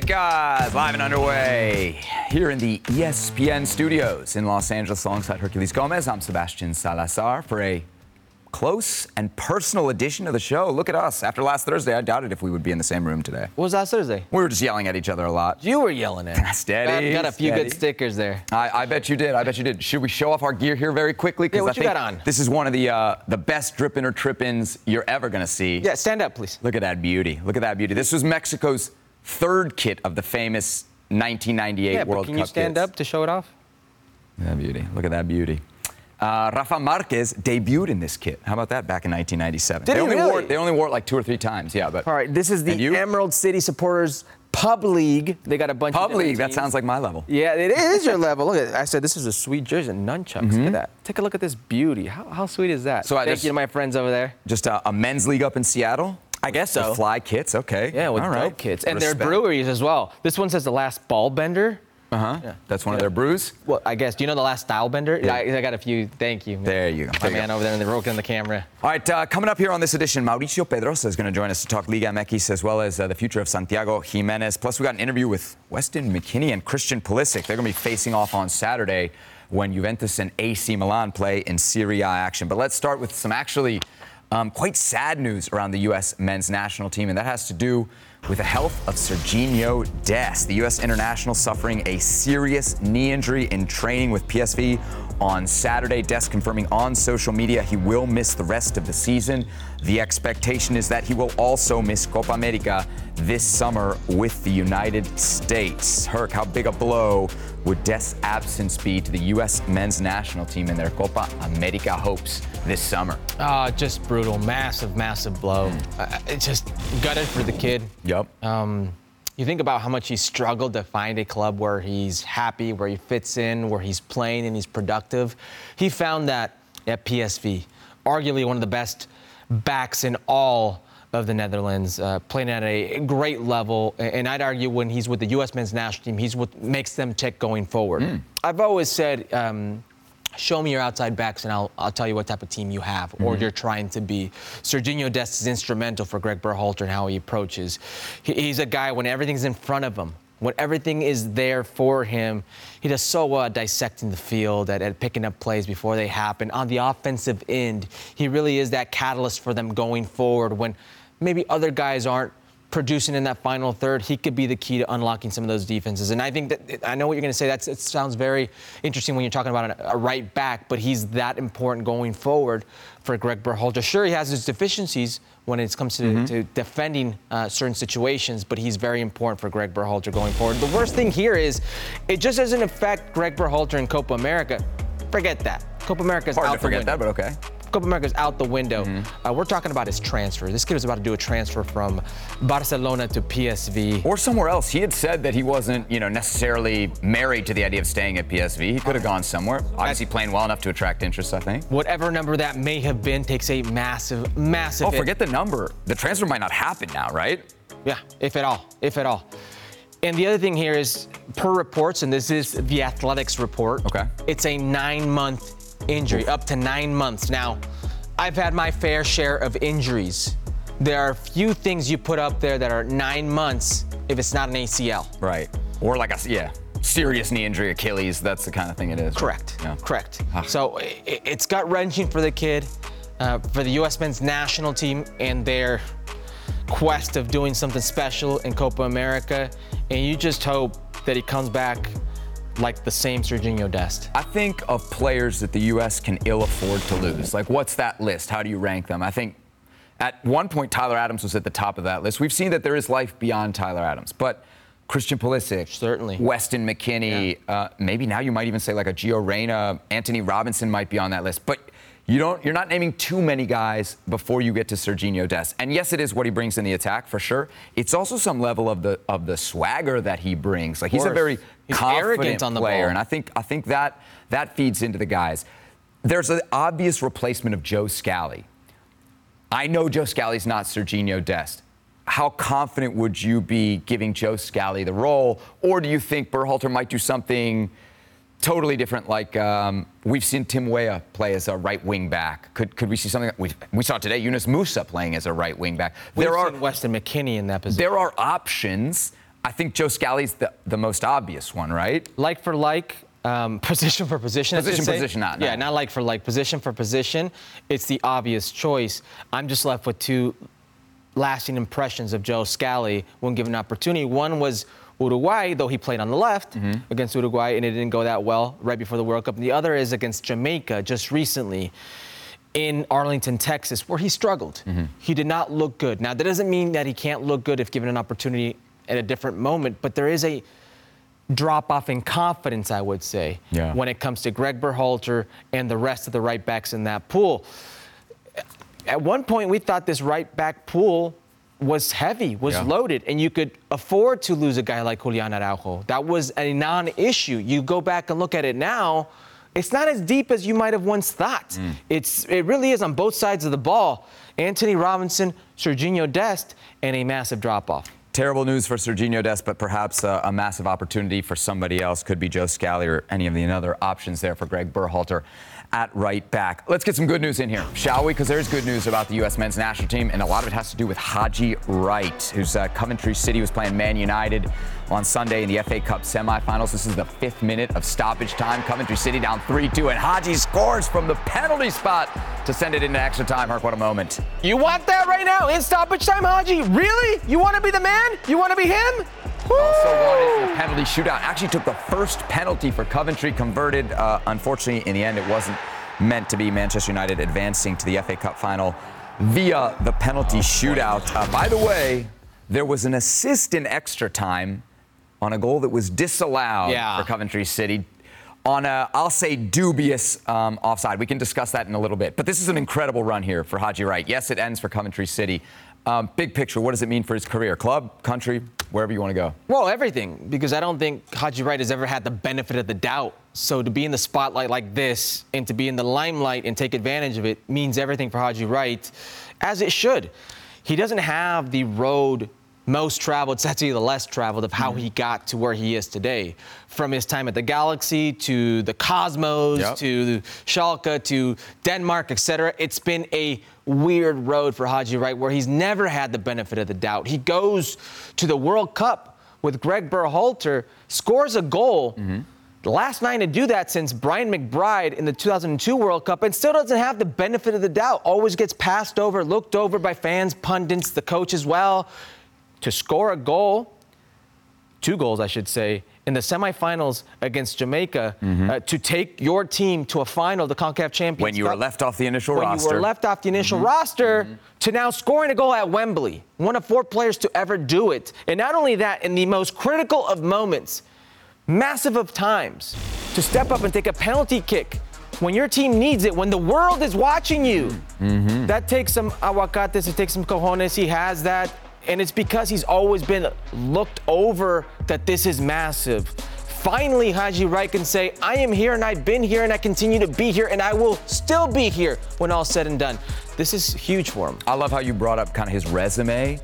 America is live and underway here in the ESPN studios in Los Angeles alongside Herculez Gomez. I'm Sebastian Salazar for a close and personal edition of the show. Look at us. After last Thursday, I doubted if we would be in the same room today. What was last Thursday? We were just yelling at each other a lot. You were yelling at me. Steady. Got a few good stickers there. I bet you did. I bet you did. Should we show off our gear here very quickly? Yeah, what you got on? This is one of the best drip-in or trip-ins you're ever going to see. Yeah, stand up, please. Look at that beauty. Look at that beauty. This was Mexico's third kit of the famous 1998 World Cup. Can you stand up to show it off? Look at that beauty. Look at that beauty. Rafa Marquez debuted in this kit. How about that back in 1997? Did he really? They only wore it like 2 or 3 times, yeah. But all right, this is the Emerald City Supporters Pub League. They got a bunch of Pub League, teams. that sounds like my level. Yeah, it is your level. Look at it. I said this is a sweet jersey and nunchucks. Look at that. Take a look at this beauty. How sweet is that? So Thank you to my friends over there. Just a men's league up in Seattle? I guess so. With fly kits, okay. Yeah, with dope kits. And their breweries as well. This one says the last ball bender. Yeah. That's one of their brews? Well, I guess. Do you know the last style bender? Yeah. I got a few. Thank you. There you go. My man over there in the rook on the camera. All right, coming up here on this edition, Mauricio Pedrosa is going to join us to talk Liga MX as well as the future of Santiago Jimenez. Plus, we got an interview with Weston McKennie and Christian Pulisic. They're going to be facing off on Saturday when Juventus and AC Milan play in Serie A action. But let's start with some actually quite sad news around the U.S. men's national team, and that has to do with the health of Sergiño Dest, the U.S. international suffering a serious knee injury in training with PSV on Saturday. Dest confirming on social media he will miss the rest of the season. The expectation is that he will also miss Copa America this summer with the United States. Herc, how big a blow would Dest's absence be to the U.S. men's national team and their Copa America hopes this summer? Just brutal. Massive, massive blow. It's just gutted for the kid. Yep. You think about how much he struggled to find a club where he's happy, where he fits in, where he's playing and he's productive. He found that at PSV, arguably one of the best backs in all of the Netherlands, playing at a great level. And I'd argue when he's with the U.S. men's national team, he's what makes them tick going forward. I've always said, show me your outside backs and I'll tell you what type of team you have or you're trying to be. Sergiño Dest is instrumental for Greg Berhalter and how he approaches. He's a guy when everything's in front of him, when everything is there for him, he does so well at dissecting the field, at picking up plays before they happen. On the offensive end, he really is that catalyst for them going forward. When maybe other guys aren't producing in that final third, he could be the key to unlocking some of those defenses. And I think that, I know what you're going to say, it sounds very interesting when you're talking about a right back, but he's that important going forward for Greg Berhalter. Sure, he has his deficiencies when it comes to defending certain situations, but he's very important for Greg Berhalter going forward. The worst thing here is it just doesn't affect Greg Berhalter in Copa America. Forget that. Copa America's Hard out to forget that, but okay. Copa America's out the window. We're talking about his transfer. This kid was about to do a transfer from Barcelona to PSV. Or somewhere else. He had said that he wasn't, necessarily married to the idea of staying at PSV. He could have gone somewhere. Obviously playing well enough to attract interest, I think. Whatever number that may have been takes a massive, massive hit. Forget the number. The transfer might not happen now, right? Yeah, if at all. And the other thing here is, per reports, and this is the Athletics report, it's a 9-month injury, up to 9 months. Now, I've had my fair share of injuries. There are few things you put up there that are 9 months if it's not an ACL. Right. Or like serious knee injury, Achilles, that's the kind of thing it is. Correct. Yeah. Correct. So it's gut-wrenching for the kid, for the U.S. men's national team and their quest of doing something special in Copa America, and you just hope that he comes back like the same Sergiño Dest. I think of players that the U.S. can ill afford to lose. Like, what's that list? How do you rank them? I think at one point Tyler Adams was at the top of that list. We've seen that there is life beyond Tyler Adams, but Christian Pulisic, certainly, Weston McKennie, maybe now you might even say like a Gio Reyna, Anthony Robinson might be on that list, but you're not naming too many guys before you get to Sergiño Dest. And yes, it is what he brings in the attack for sure. It's also some level of the swagger that he brings. Like, he's a very confident on the player, ball. and I think that feeds into the guys. There's an obvious replacement of Joe Scally. I know Joe Scally's not Sergiño Dest. How confident would you be giving Joe Scally the role, or do you think Berhalter might do something totally different, like we've seen Tim Weah play as a right wing back? Could we see something? We saw today Yunus Musa playing as a right wing back. We've seen Weston McKennie in that position. There are options. I think Joe Scally's the most obvious one, right? Like for like, position for position. Position for position, not. Yeah, not like for like, position for position. It's the obvious choice. I'm just left with two lasting impressions of Joe Scally when given an opportunity. One was Uruguay, though he played on the left against Uruguay, and it didn't go that well right before the World Cup. And the other is against Jamaica just recently in Arlington, Texas, where he struggled. He did not look good. Now, that doesn't mean that he can't look good if given an opportunity at a different moment, but there is a drop-off in confidence, I would say, when it comes to Greg Berhalter and the rest of the right backs in that pool. At one point, we thought this right back pool was heavy, was loaded, and you could afford to lose a guy like Julian Araujo. That was a non-issue. You go back and look at it now, it's not as deep as you might have once thought. It really is on both sides of the ball. Anthony Robinson, Sergiño Dest, and a massive drop-off. Terrible news for Sergiño Dest, but perhaps a massive opportunity for somebody else. Could be Joe Scally or any of the other options there for Greg Berhalter at right back. Let's get some good news in here, shall we? Because there's good news about the U.S. men's national team, and a lot of it has to do with Haji Wright, who's Coventry City was playing Man United on Sunday in the FA Cup semifinals. This is the 5th minute of stoppage time. Coventry City down 3-2, and Haji scores from the penalty spot to send it into extra time. Herc, what a moment. You want that right now in stoppage time, Haji? Really? You want to be the man? You want to be him? Woo! Also wanted a penalty shootout. Actually took the first penalty for Coventry, converted. Unfortunately, in the end, it wasn't meant to be. Manchester United advancing to the FA Cup final via the penalty shootout. By the way, there was an assist in extra time on a goal that was disallowed for Coventry City on a, I'll say, dubious offside. We can discuss that in a little bit. But this is an incredible run here for Haji Wright. Yes, it ends for Coventry City. Big picture, what does it mean for his career? Club, country, wherever you want to go? Well, everything, because I don't think Haji Wright has ever had the benefit of the doubt. So to be in the spotlight like this and to be in the limelight and take advantage of it means everything for Haji Wright, as it should. He doesn't have the road most traveled, it's actually the less traveled of how he got to where he is today. From his time at the Galaxy to the Cosmos to Schalke to Denmark, etc. It's been a weird road for Haji Wright where he's never had the benefit of the doubt. He goes to the World Cup with Greg Berhalter, scores a goal. The last man to do that since Brian McBride in the 2002 World Cup, and still doesn't have the benefit of the doubt. Always gets passed over, looked over by fans, pundits, the coach as well. To score a goal, 2 goals, I should say, in the semifinals against Jamaica, to take your team to a final, the CONCACAF Champions Cup. When you were left off the initial roster. When you were left off the initial roster, to now scoring a goal at Wembley. One of 4 players to ever do it. And not only that, in the most critical of moments, massive of times, to step up and take a penalty kick when your team needs it, when the world is watching you. That takes some aguacates, it takes some cojones. He has that. And it's because he's always been looked over that this is massive. Finally, Haji Wright can say, I am here and I've been here and I continue to be here and I will still be here when all's said and done. This is huge for him. I love how you brought up kind of his resume.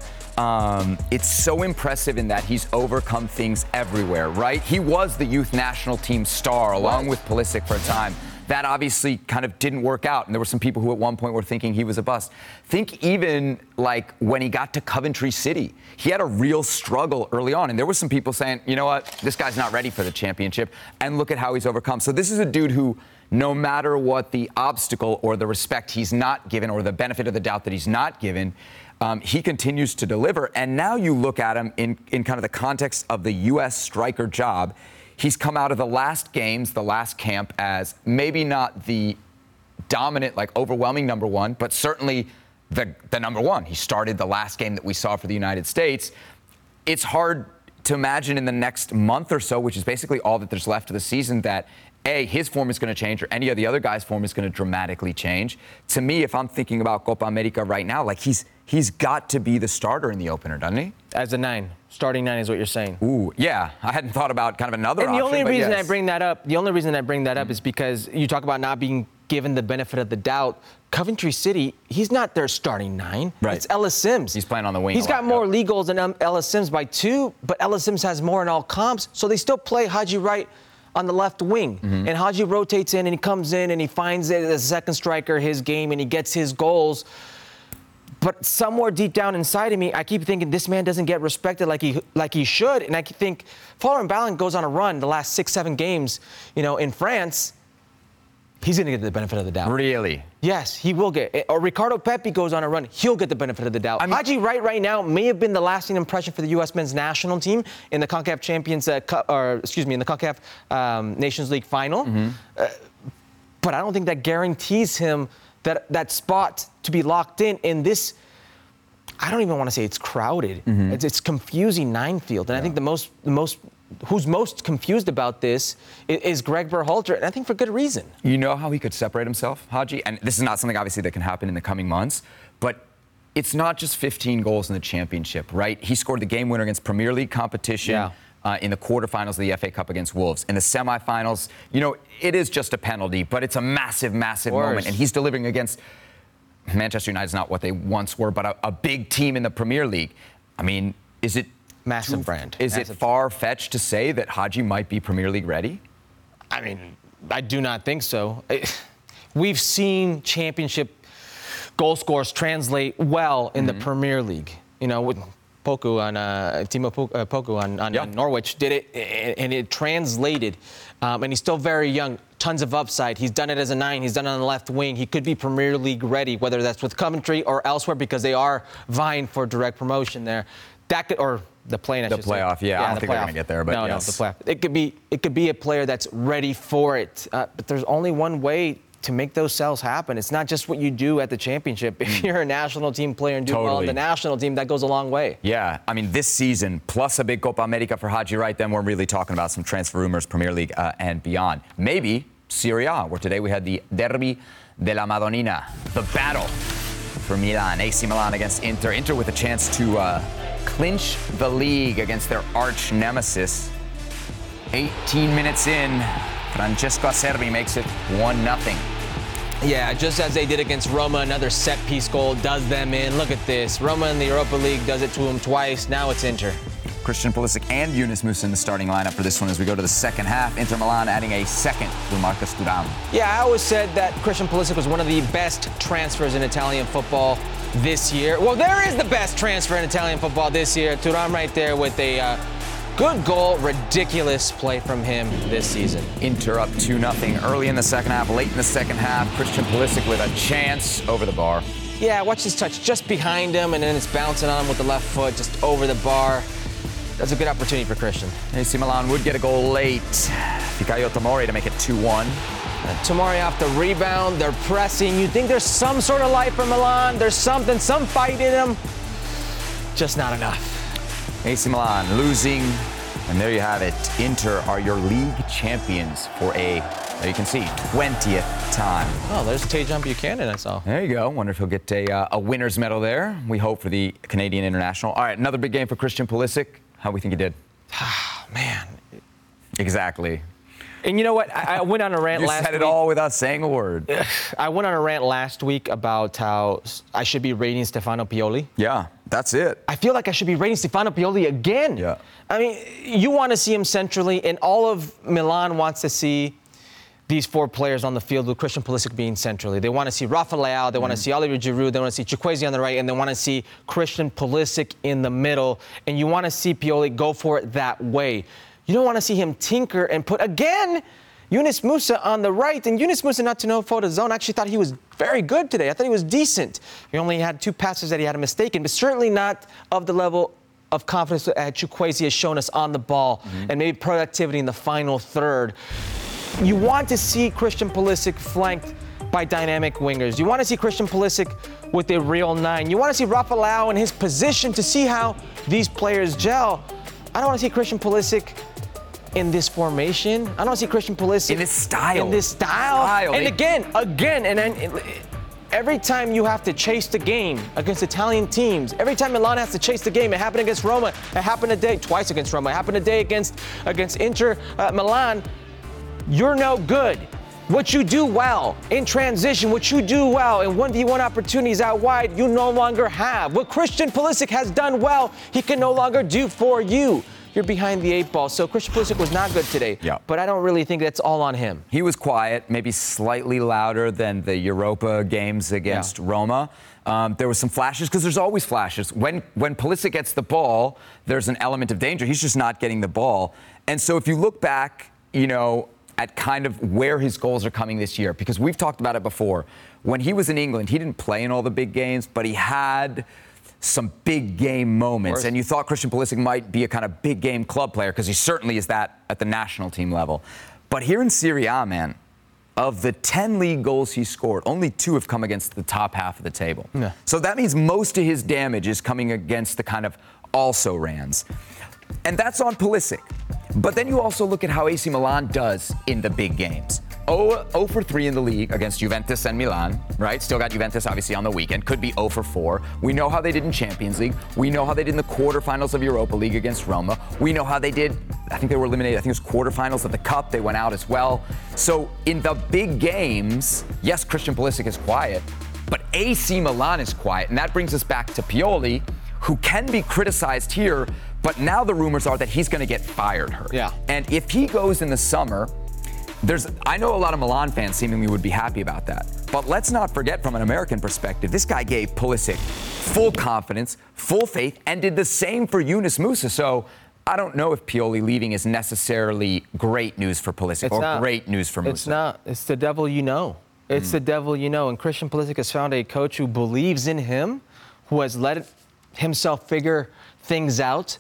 It's so impressive in that he's overcome things everywhere, right? He was the youth national team star along with Pulisic for a time. That obviously kind of didn't work out, and there were some people who at one point were thinking he was a bust. Think even like when he got to Coventry City, he had a real struggle early on, and there were some people saying, you know what, this guy's not ready for the championship, and look at how he's overcome. So this is a dude who, no matter what the obstacle or the respect he's not given or the benefit of the doubt that he's not given, he continues to deliver. And now you look at him in kind of the context of the U.S. striker job. He's come out of the last games, the last camp, as maybe not the dominant, like overwhelming number one, but certainly the number one. He started the last game that we saw for the United States. It's hard to imagine in the next month or so, which is basically all that there's left of the season, that A, his form is going to change or any of the other guys' form is going to dramatically change. To me, if I'm thinking about Copa America right now, like he's got to be the starter in the opener, doesn't he? As a 9. Starting 9 is what you're saying. Ooh, yeah. I hadn't thought about kind of another option. And the only reason I bring that up, is because you talk about not being given the benefit of the doubt. Coventry City, he's not their starting 9. Right. It's Ellis Sims. He's playing on the wing. He's got more league goals than Ellis Sims by 2, but Ellis Sims has more in all comps, so they still play Haji Wright on the left wing. And Haji rotates in and he comes in and he finds it as a second striker, his game, and he gets his goals. But somewhere deep down inside of me, I keep thinking this man doesn't get respected like he should. And I think Folarin Balogun goes on a run the last 6-7 games, in France. He's going to get the benefit of the doubt. Really? Yes, he will get. Or Ricardo Pepi goes on a run. He'll get the benefit of the doubt. Haji Wright right now may have been the lasting impression for the U.S. men's national team in the CONCACAF Champions Cup, in the CONCACAF Nations League final. But I don't think that guarantees him that spot to be locked in this. I don't even want to say it's crowded. It's confusing nine field. And I think who's most confused about this is Greg Berhalter, and I think for good reason. You know how he could separate himself, Haji? And this is not something, obviously, that can happen in the coming months, but it's not just 15 goals in the championship, right? He scored the game winner against Premier League competition in the quarterfinals of the FA Cup against Wolves. In the semifinals, it is just a penalty, but it's a massive, massive moment, and he's delivering against Manchester United's not what they once were, but a big team in the Premier League. I mean, is it massive brand? Is it far-fetched to say that Haji might be Premier League ready? I mean, I do not think so. We've seen championship goal scorers translate well in the Premier League. With Poku on Timo Poku on Norwich did it, and it translated. And he's still very young. Tons of upside. He's done it as a 9. He's done it on the left wing. He could be Premier League ready, whether that's with Coventry or elsewhere, because they are vying for direct promotion there. That could, or the play-in, I should say. The playoff, yeah. I don't think they're going to get there, but yes. No, the playoff. It could be a player that's ready for it. But there's only one way to make those sales happen. It's not just what you do at the championship. If you're a national team player and do well on the national team, that goes a long way. Yeah, I mean, this season, plus a big Copa America for Haji Wright, then we're really talking about some transfer rumors, Premier League and beyond. Maybe Serie A, where today we had the Derby della Madonnina, the battle for Milan, AC Milan against Inter. Inter with a chance to clinch the league against their arch nemesis. 18 minutes in, Francesco Acerbi makes it 1-0. Yeah, just as they did against Roma, another set-piece goal does them in. Look at this. Roma in the Europa League does it to them twice. Now it's Inter. Christian Pulisic and Yunus Musa in the starting lineup for this one as we go to the second half. Inter Milan adding a second through Marcus Thuram. Yeah, I always said that Christian Pulisic was one of the best transfers in Italian football this year. Well, there is the best transfer in Italian football this year. Thuram right there with a good goal, ridiculous play from him this season. Inter up 2-0 early in the second half, late in the second half. Christian Pulisic with a chance over the bar. Yeah, watch this touch just behind him, and then it's bouncing on him with the left foot just over the bar. That's a good opportunity for Christian. AC Milan would get a goal late. Fikayo Tomori to make it 2-1. Tomori off the rebound. They're pressing. You think there's some sort of life for Milan. There's something, some fight in them. Just not enough. AC Milan losing. And there you have it. Inter are your league champions for there you can see, 20th time. Oh, there's Tajon Buchanan, I saw. There you go. Wonder if he'll get a winner's medal there. We hope for the Canadian international. All right, another big game for Christian Pulisic. How do we think he did? Man. Exactly. And you know what? I went on a rant last week. You said it all without saying a word. I went on a rant last week about how I should be rating Stefano Pioli. Yeah, that's it. I feel like I should be rating Stefano Pioli again. Yeah. I mean, you want to see him centrally, and all of Milan wants to see these 4 players on the field with Christian Pulisic being centrally. They want to see Rafa Leao, they want to see Oliver Giroud, they want to see Chukwueze on the right, and they want to see Christian Pulisic in the middle. And you want to see Pioli go for it that way. You don't want to see him tinker and put, again, Yunus Musa on the right. And Yunus Musa, not to know photo zone, actually thought he was very good today. I thought he was decent. He only had 2 passes that he had a mistake in, but certainly not of the level of confidence that Chukwueze has shown us on the ball and maybe productivity in the final third. You want to see Christian Pulisic flanked by dynamic wingers. You want to see Christian Pulisic with a real 9. You want to see Rafa Leao in his position to see how these players gel. I don't want to see Christian Pulisic in this formation. I don't want to see Christian Pulisic in this style. In this style. And again, and every time you have to chase the game against Italian teams, every time Milan has to chase the game, it happened against Roma, it happened today, twice against Roma, it happened today against Inter Milan. You're no good. What you do well in transition, what you do well in 1v1 opportunities out wide, you no longer have. What Christian Pulisic has done well, he can no longer do for you. you're behind the 8 ball. So Christian Pulisic was not good today. Yeah. But I don't really think that's all on him. He was quiet, maybe slightly louder than the Europa games against Roma. There was some flashes, because there's always flashes. When Pulisic gets the ball, there's an element of danger. He's just not getting the ball. And so if you look back, at kind of where his goals are coming this year, because we've talked about it before. When he was in England, he didn't play in all the big games, but he had some big game moments. And you thought Christian Pulisic might be a kind of big game club player, because he certainly is that at the national team level. But here in Serie A, man, of the 10 league goals he scored, only 2 have come against the top half of the table. Yeah. So that means most of his damage is coming against the kind of also-rans. And that's on Pulisic. But then you also look at how AC Milan does in the big games. 0 for 3 in the league against Juventus and Milan, right? Still got Juventus, obviously, on the weekend. Could be 0 for 4. We know how they did in Champions League. We know how they did in the quarterfinals of Europa League against Roma. We know how they did, I think they were eliminated, I think it was quarterfinals of the Cup. They went out as well. So in the big games, yes, Christian Pulisic is quiet, but AC Milan is quiet. And that brings us back to Pioli, who can be criticized here, but now the rumors are that he's going to get fired. Yeah. And if he goes in the summer, I know a lot of Milan fans seemingly would be happy about that. But let's not forget, from an American perspective, this guy gave Pulisic full confidence, full faith, and did the same for Yunus Musa. So I don't know if Pioli leaving is necessarily great news for Pulisic great news for Musa. It's not. It's the devil you know. It's the devil you know. And Christian Pulisic has found a coach who believes in him, who has let himself figure things out.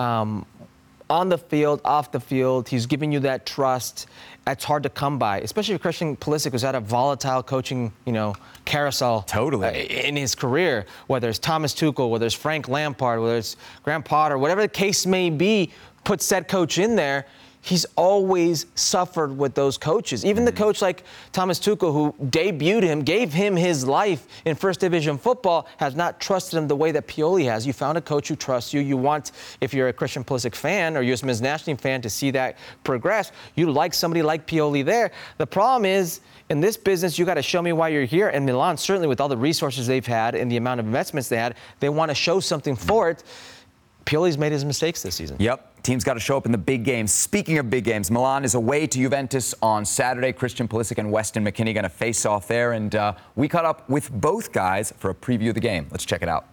On the field, off the field, he's giving you that trust. It's hard to come by, especially if Christian Pulisic was at a volatile coaching, carousel in his career. Whether it's Thomas Tuchel, whether it's Frank Lampard, whether it's Graham Potter, whatever the case may be, put said coach in there. He's always suffered with those coaches. Even the coach like Thomas Tuchel, who debuted him, gave him his life in First Division football, has not trusted him the way that Pioli has. You found a coach who trusts you. You want, if you're a Christian Pulisic fan or U.S. men's national team fan, to see that progress. You like somebody like Pioli there. The problem is, in this business, you got to show me why you're here. And Milan, certainly with all the resources they've had and the amount of investments they had, they want to show something for it. Pioli's made his mistakes this season. Yep. Teams got to show up in the big games. Speaking of big games, Milan is away to Juventus on Saturday. Christian Pulisic and Weston McKennie going to face off there. And we caught up with both guys for a preview of the game. Let's check it out.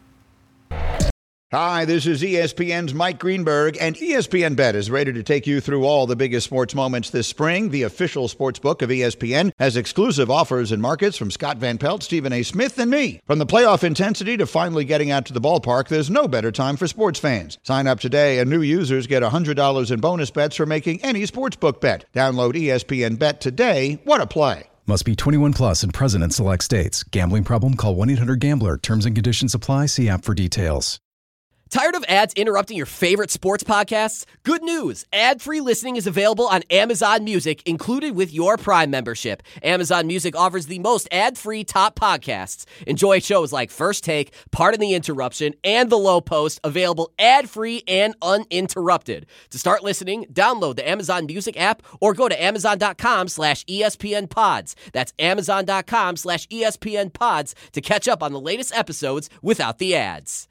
Hi, this is ESPN's Mike Greenberg, and ESPN Bet is ready to take you through all the biggest sports moments this spring. The official sports book of ESPN has exclusive offers and markets from Scott Van Pelt, Stephen A. Smith, and me. From the playoff intensity to finally getting out to the ballpark, there's no better time for sports fans. Sign up today, and new users get $100 in bonus bets for making any sportsbook bet. Download ESPN Bet today. What a play. Must be 21 plus and present in select states. Gambling problem? Call 1-800-GAMBLER. Terms and conditions apply. See app for details. Tired of ads interrupting your favorite sports podcasts? Good news. Ad-free listening is available on Amazon Music, included with your Prime membership. Amazon Music offers the most ad-free top podcasts. Enjoy shows like First Take, Pardon the Interruption, and The Low Post, available ad-free and uninterrupted. To start listening, download the Amazon Music app or go to amazon.com/ESPN Pods. That's amazon.com/ESPN Pods to catch up on the latest episodes without the ads.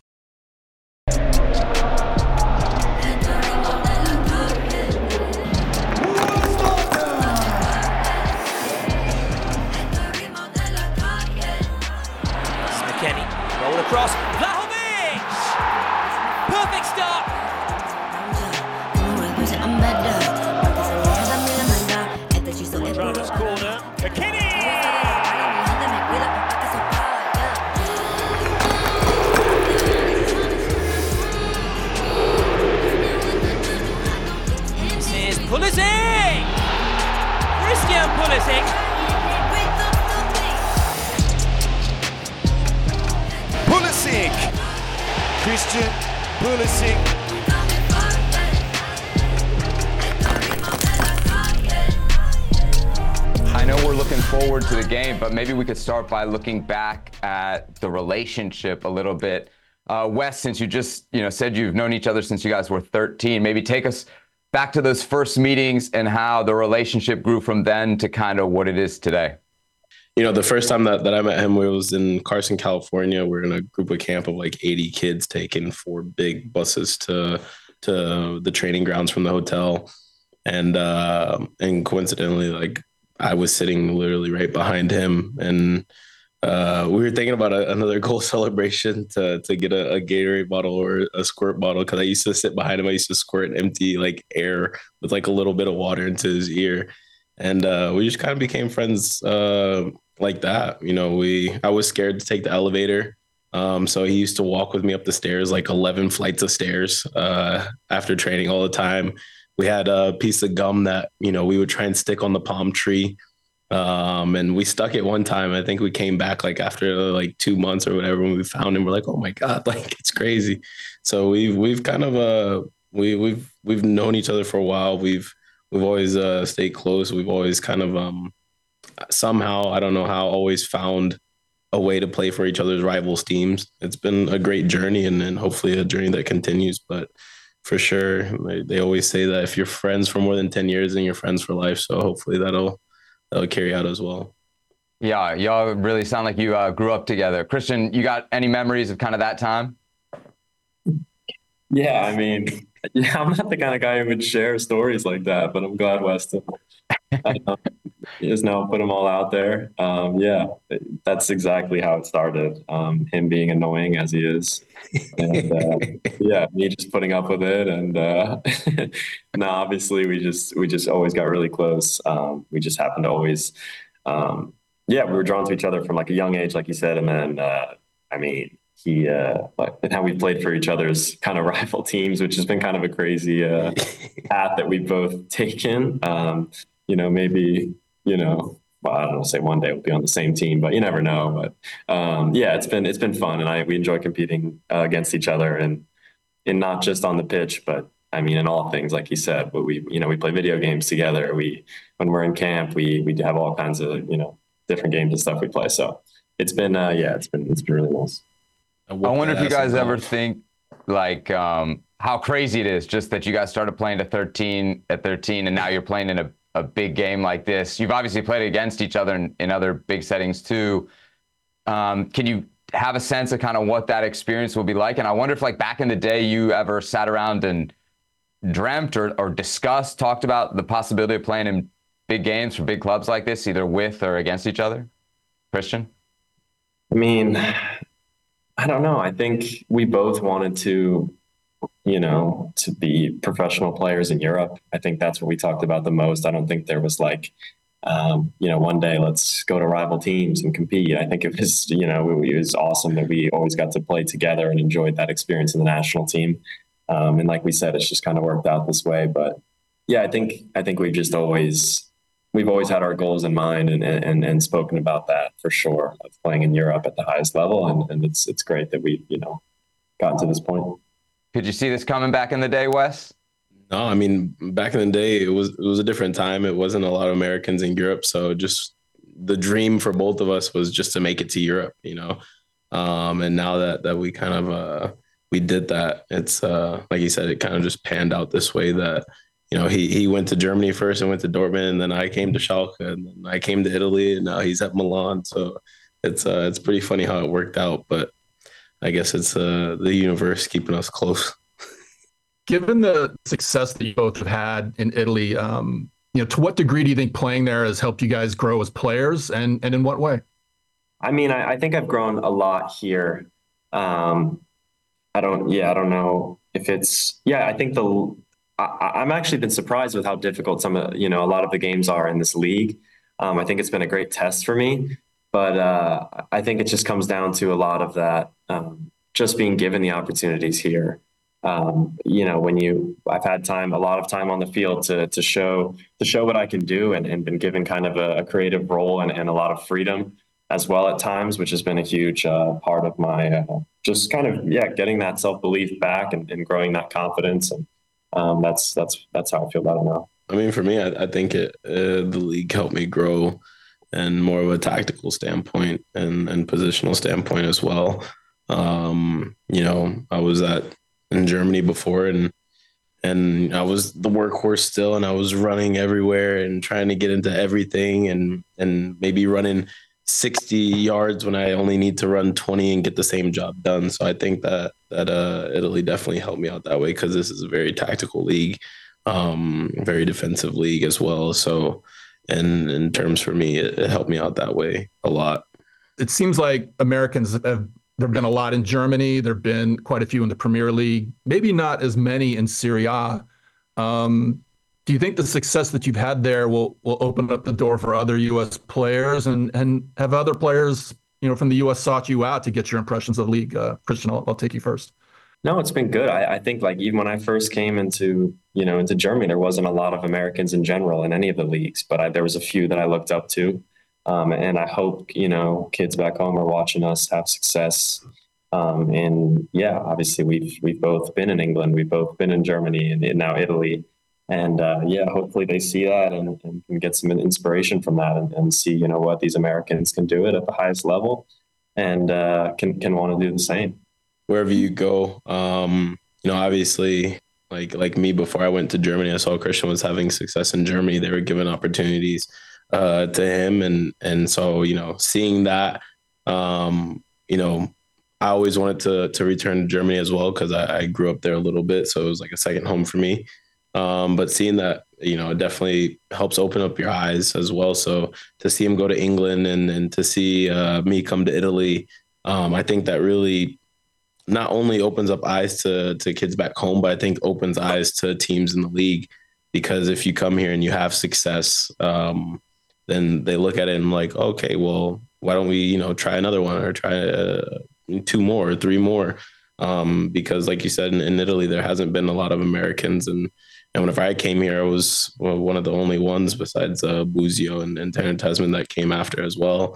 McKennie, roll across, Vlahovic! Perfect stop! Runners corner, McKennie! This is Pulisic! Christian Pulisic! Pulisic! Christian Pulisic! I know we're looking forward to the game, but maybe we could start by looking back at the relationship a little bit. Wes, since you just said you've known each other since you guys were 13, maybe take us back to those first meetings and how the relationship grew from then to kind of what it is today. The first time that I met him, we was in Carson, California. We're in a group of camp of like 80 kids taking 4 big buses to to the training grounds from the hotel. And coincidentally, like I was sitting literally right behind him, and we were thinking about another goal celebration to get a Gatorade bottle or a squirt bottle, because I used to sit behind him. I used to squirt empty like air with like a little bit of water into his ear, and we just kind of became friends like that. You know, I was scared to take the elevator. So he used to walk with me up the stairs, like 11 flights of stairs after training all the time. We had a piece of gum that, you know, we would try and stick on the palm tree. And we stuck it one time. I think we came back like after like 2 months or whatever, when we found him, we're like, oh my God, like it's crazy. So we've kind of, we've known each other for a while. We've always stayed close. We've always kind of somehow, I don't know how, always found a way to play for each other's rivals teams. It's been a great journey, and hopefully a journey that continues. But for sure, they always say that if you're friends for more than 10 years, then you're friends for life. So hopefully that'll carry out as well. Yeah, y'all really sound like you grew up together. Christian, you got any memories of kind of that time? Yeah, I mean, yeah, I'm not the kind of guy who would share stories like that, but I'm glad Weston is now put them all out there. Yeah, that's exactly how it started. Him being annoying as he is, and yeah, me just putting up with it. And no, obviously we just always got really close. We just happened to always, yeah, we were drawn to each other from like a young age, like you said, and then I mean, he and how we played for each other's kind of rival teams, which has been kind of a crazy path that we've both taken. You know, maybe, you know, well, I don't know, say one day we'll be on the same team, but you never know. But yeah, it's been fun, and we enjoy competing against each other, and not just on the pitch, but I mean in all things, like you said. But we play video games together. When we're in camp, we have all kinds of, you know, different games and stuff we play. So it's been yeah, it's been really nice. I wonder if you guys ever think like how crazy it is just that you guys started playing at 13, and now you're playing in a big game like this. You've obviously played against each other in other big settings too. Can you have a sense of kind of what that experience will be like? And I wonder if like back in the day you ever sat around and dreamt or discussed, talked about the possibility of playing in big games for big clubs like this, either with or against each other? Christian? I mean, I don't know. I think we both wanted to, you know, to be professional players in Europe. I think that's what we talked about the most. I don't think there was like, you know, one day let's go to rival teams and compete. I think it was, you know, it was awesome that we always got to play together and enjoyed that experience in the national team. And like we said, it's just kind of worked out this way. But yeah, I think we've always had our goals in mind and spoken about that for sure, of playing in Europe at the highest level. And it's great that we, you know, gotten to this point. Could you see this coming back in the day, Wes? No, I mean, back in the day, it was a different time. It wasn't a lot of Americans in Europe. So just the dream for both of us was just to make it to Europe, you know? And now that we kind of, we did that, it's like you said, it kind of just panned out this way that, you know, he went to Germany first and went to Dortmund, and then I came to Schalke, and then I came to Italy, and now he's at Milan. So it's pretty funny how it worked out, but I guess it's the universe keeping us close. Given the success that you both have had in Italy, you know, to what degree do you think playing there has helped you guys grow as players, and in what way? I mean, I think I've grown a lot here. I don't know if it's, I think I'm actually been surprised with how difficult a lot of the games are in this league. I think it's been a great test for me, but I think it just comes down to a lot of that, just being given the opportunities here. You know, I've had a lot of time on the field to show what I can do, and been given kind of a creative role and a lot of freedom as well at times, which has been a huge part of my just kind of getting that self-belief back and growing that confidence. And that's how I feel about it now. I mean, for me, I think the league helped me grow in more of a tactical standpoint and positional standpoint as well. You know, I was in Germany before, and I was the workhorse still, and I was running everywhere and trying to get into everything, and maybe running 60 yards when I only need to run 20 and get the same job done. So I think that Italy definitely helped me out that way, because this is a very tactical league, very defensive league as well. So, and in terms for me, it helped me out that way a lot. It seems like Americans there have been a lot in Germany. There have been quite a few in the Premier League, maybe not as many in Serie A. Do you think the success that you've had there will open up the door for other U.S. players, and have other players, from the U.S. sought you out to get your impressions of the league? Christian, I'll take you first. No, it's been good. I think like even when I first came into Germany, there wasn't a lot of Americans in general in any of the leagues, but there was a few that I looked up to. And I hope, kids back home are watching us have success. And yeah, obviously we've both been in England, we've both been in Germany and now Italy. And hopefully they see that and can get some inspiration from that and see, what these Americans can do it at the highest level and can want to do the same. Wherever you go, obviously like me, before I went to Germany, I saw Christian was having success in Germany. They were giving opportunities to him. And so, seeing that, I always wanted to return to Germany as well, because I grew up there a little bit. So it was like a second home for me. But seeing that, it definitely helps open up your eyes as well. So to see him go to England and to see me come to Italy, I think that really not only opens up eyes to kids back home, but I think opens eyes to teams in the league, because if you come here and you have success, then they look at it and like, okay, well, why don't we, try another one or try 2 more or 3 more? Because like you said, in Italy, there hasn't been a lot of Americans. And whenever I came here, I was one of the only ones besides Buzio and Tanner Tasman that came after as well.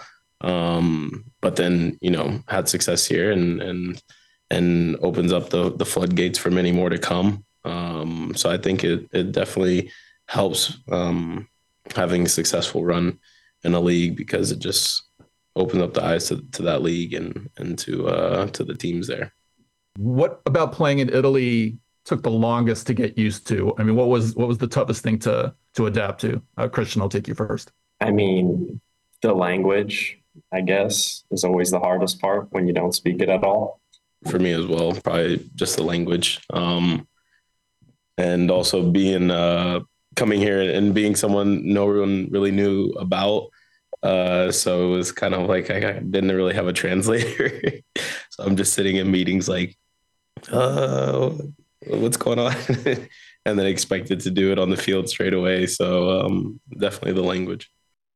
But then, had success here and opens up the floodgates for many more to come. So I think it definitely helps having a successful run in a league, because it just opens up the eyes to that league and to the teams there. What about playing in Italy took the longest to get used to? I mean, what was the toughest thing to adapt to? Christian, I'll take you first. I mean, the language, I guess, is always the hardest part when you don't speak it at all. For me as well, probably just the language. And also being coming here and being someone no one really knew about. So it was kind of like I didn't really have a translator. So I'm just sitting in meetings like, what's going on? And then expected to do it on the field straight away. So definitely the language.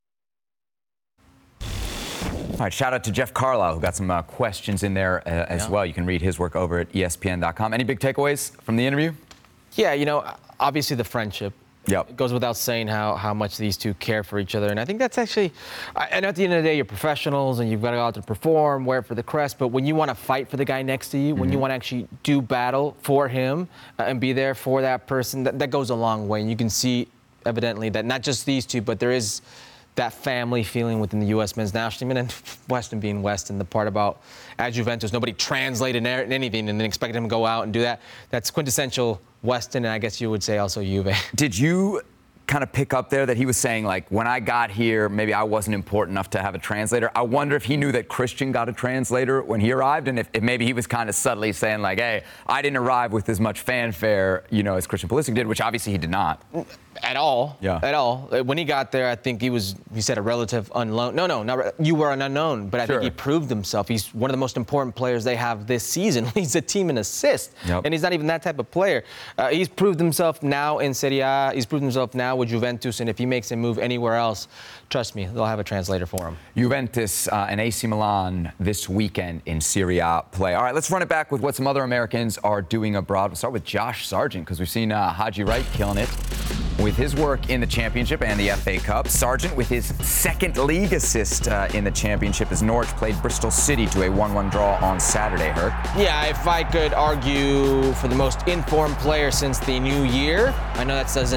All right, shout out to Jeff Carlisle, who got some questions in there as well. You can read his work over at ESPN.com. Any big takeaways from the interview? Yeah, obviously the friendship. Yep. It goes without saying how much these two care for each other. And I think that's actually, I know at the end of the day, you're professionals and you've got to go out to perform, wear it for the crest. But when you want to fight for the guy next to you, when you want to actually do battle for him and be there for that person, that goes a long way. And you can see evidently that not just these two, but there is that family feeling within the U.S. men's national team. And then Weston being Weston, the part about at Juventus, nobody translated anything and then expected him to go out and do that. That's quintessential Weston, and I guess you would say also Juve. Did you kind of pick up there that he was saying, like, when I got here, maybe I wasn't important enough to have a translator? I wonder if he knew that Christian got a translator when he arrived, and if maybe he was kind of subtly saying, like, hey, I didn't arrive with as much fanfare, as Christian Pulisic did, which obviously he did not. At all. Yeah. At all. When he got there, I think he said a relative unknown. No, you were an unknown, but I think he proved himself. He's one of the most important players they have this season. He's a team in assists, and he's not even that type of player. He's proved himself now in Serie A. He's proved himself now with Juventus, and if he makes a move anywhere else, trust me, they'll have a translator for him. Juventus and AC Milan this weekend in Serie A play. All right, let's run it back with what some other Americans are doing abroad. We'll start with Josh Sargent, because we've seen Haji Wright killing it with his work in the championship and the FA Cup. Sargent with his second league assist in the championship as Norwich played Bristol City to a 1-1 draw on Saturday, Herc. Yeah, if I could argue for the most informed player since the new year, I know that doesn't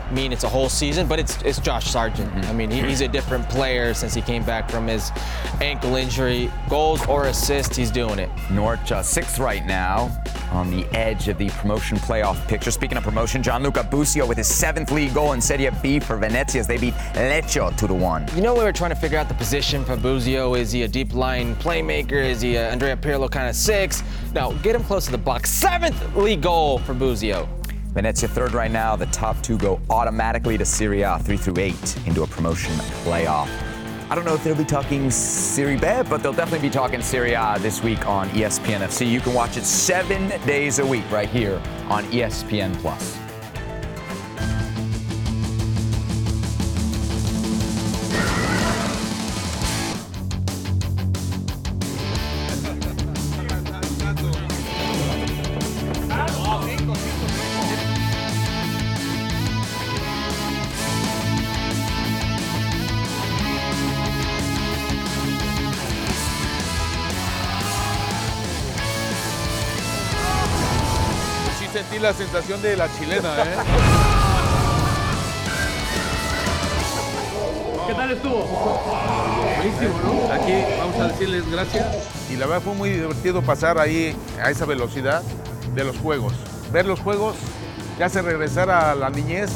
mean it's a whole season, but it's Josh Sargent. I mean, he's a different player since he came back from his ankle injury. Goals or assists, he's doing it. Norwich sixth right now on the edge of the promotion playoff picture. Speaking of promotion, Gianluca Busio with his 7th league goal in Serie B for Venezia as they beat Lecce 2-1. You know, we were trying to figure out the position for Busio. Is he a deep line playmaker? Is he a Andrea Pirlo kind of 6? No, get him close to the box. 7th league goal for Busio. Venezia 3rd right now. The top 2 go automatically to Serie A 3 through 8 into a promotion playoff. I don't know if they'll be talking Serie B, but they'll definitely be talking Serie A this week on ESPN FC. You can watch it 7 days a week right here on ESPN+. Sentí la sensación de la chilena, ¿eh? ¿Qué tal estuvo? Buenísimo, ¿no? Aquí vamos a decirles gracias. Y la verdad fue muy divertido pasar ahí a esa velocidad de los juegos. Ver los juegos te hace regresar a la niñez.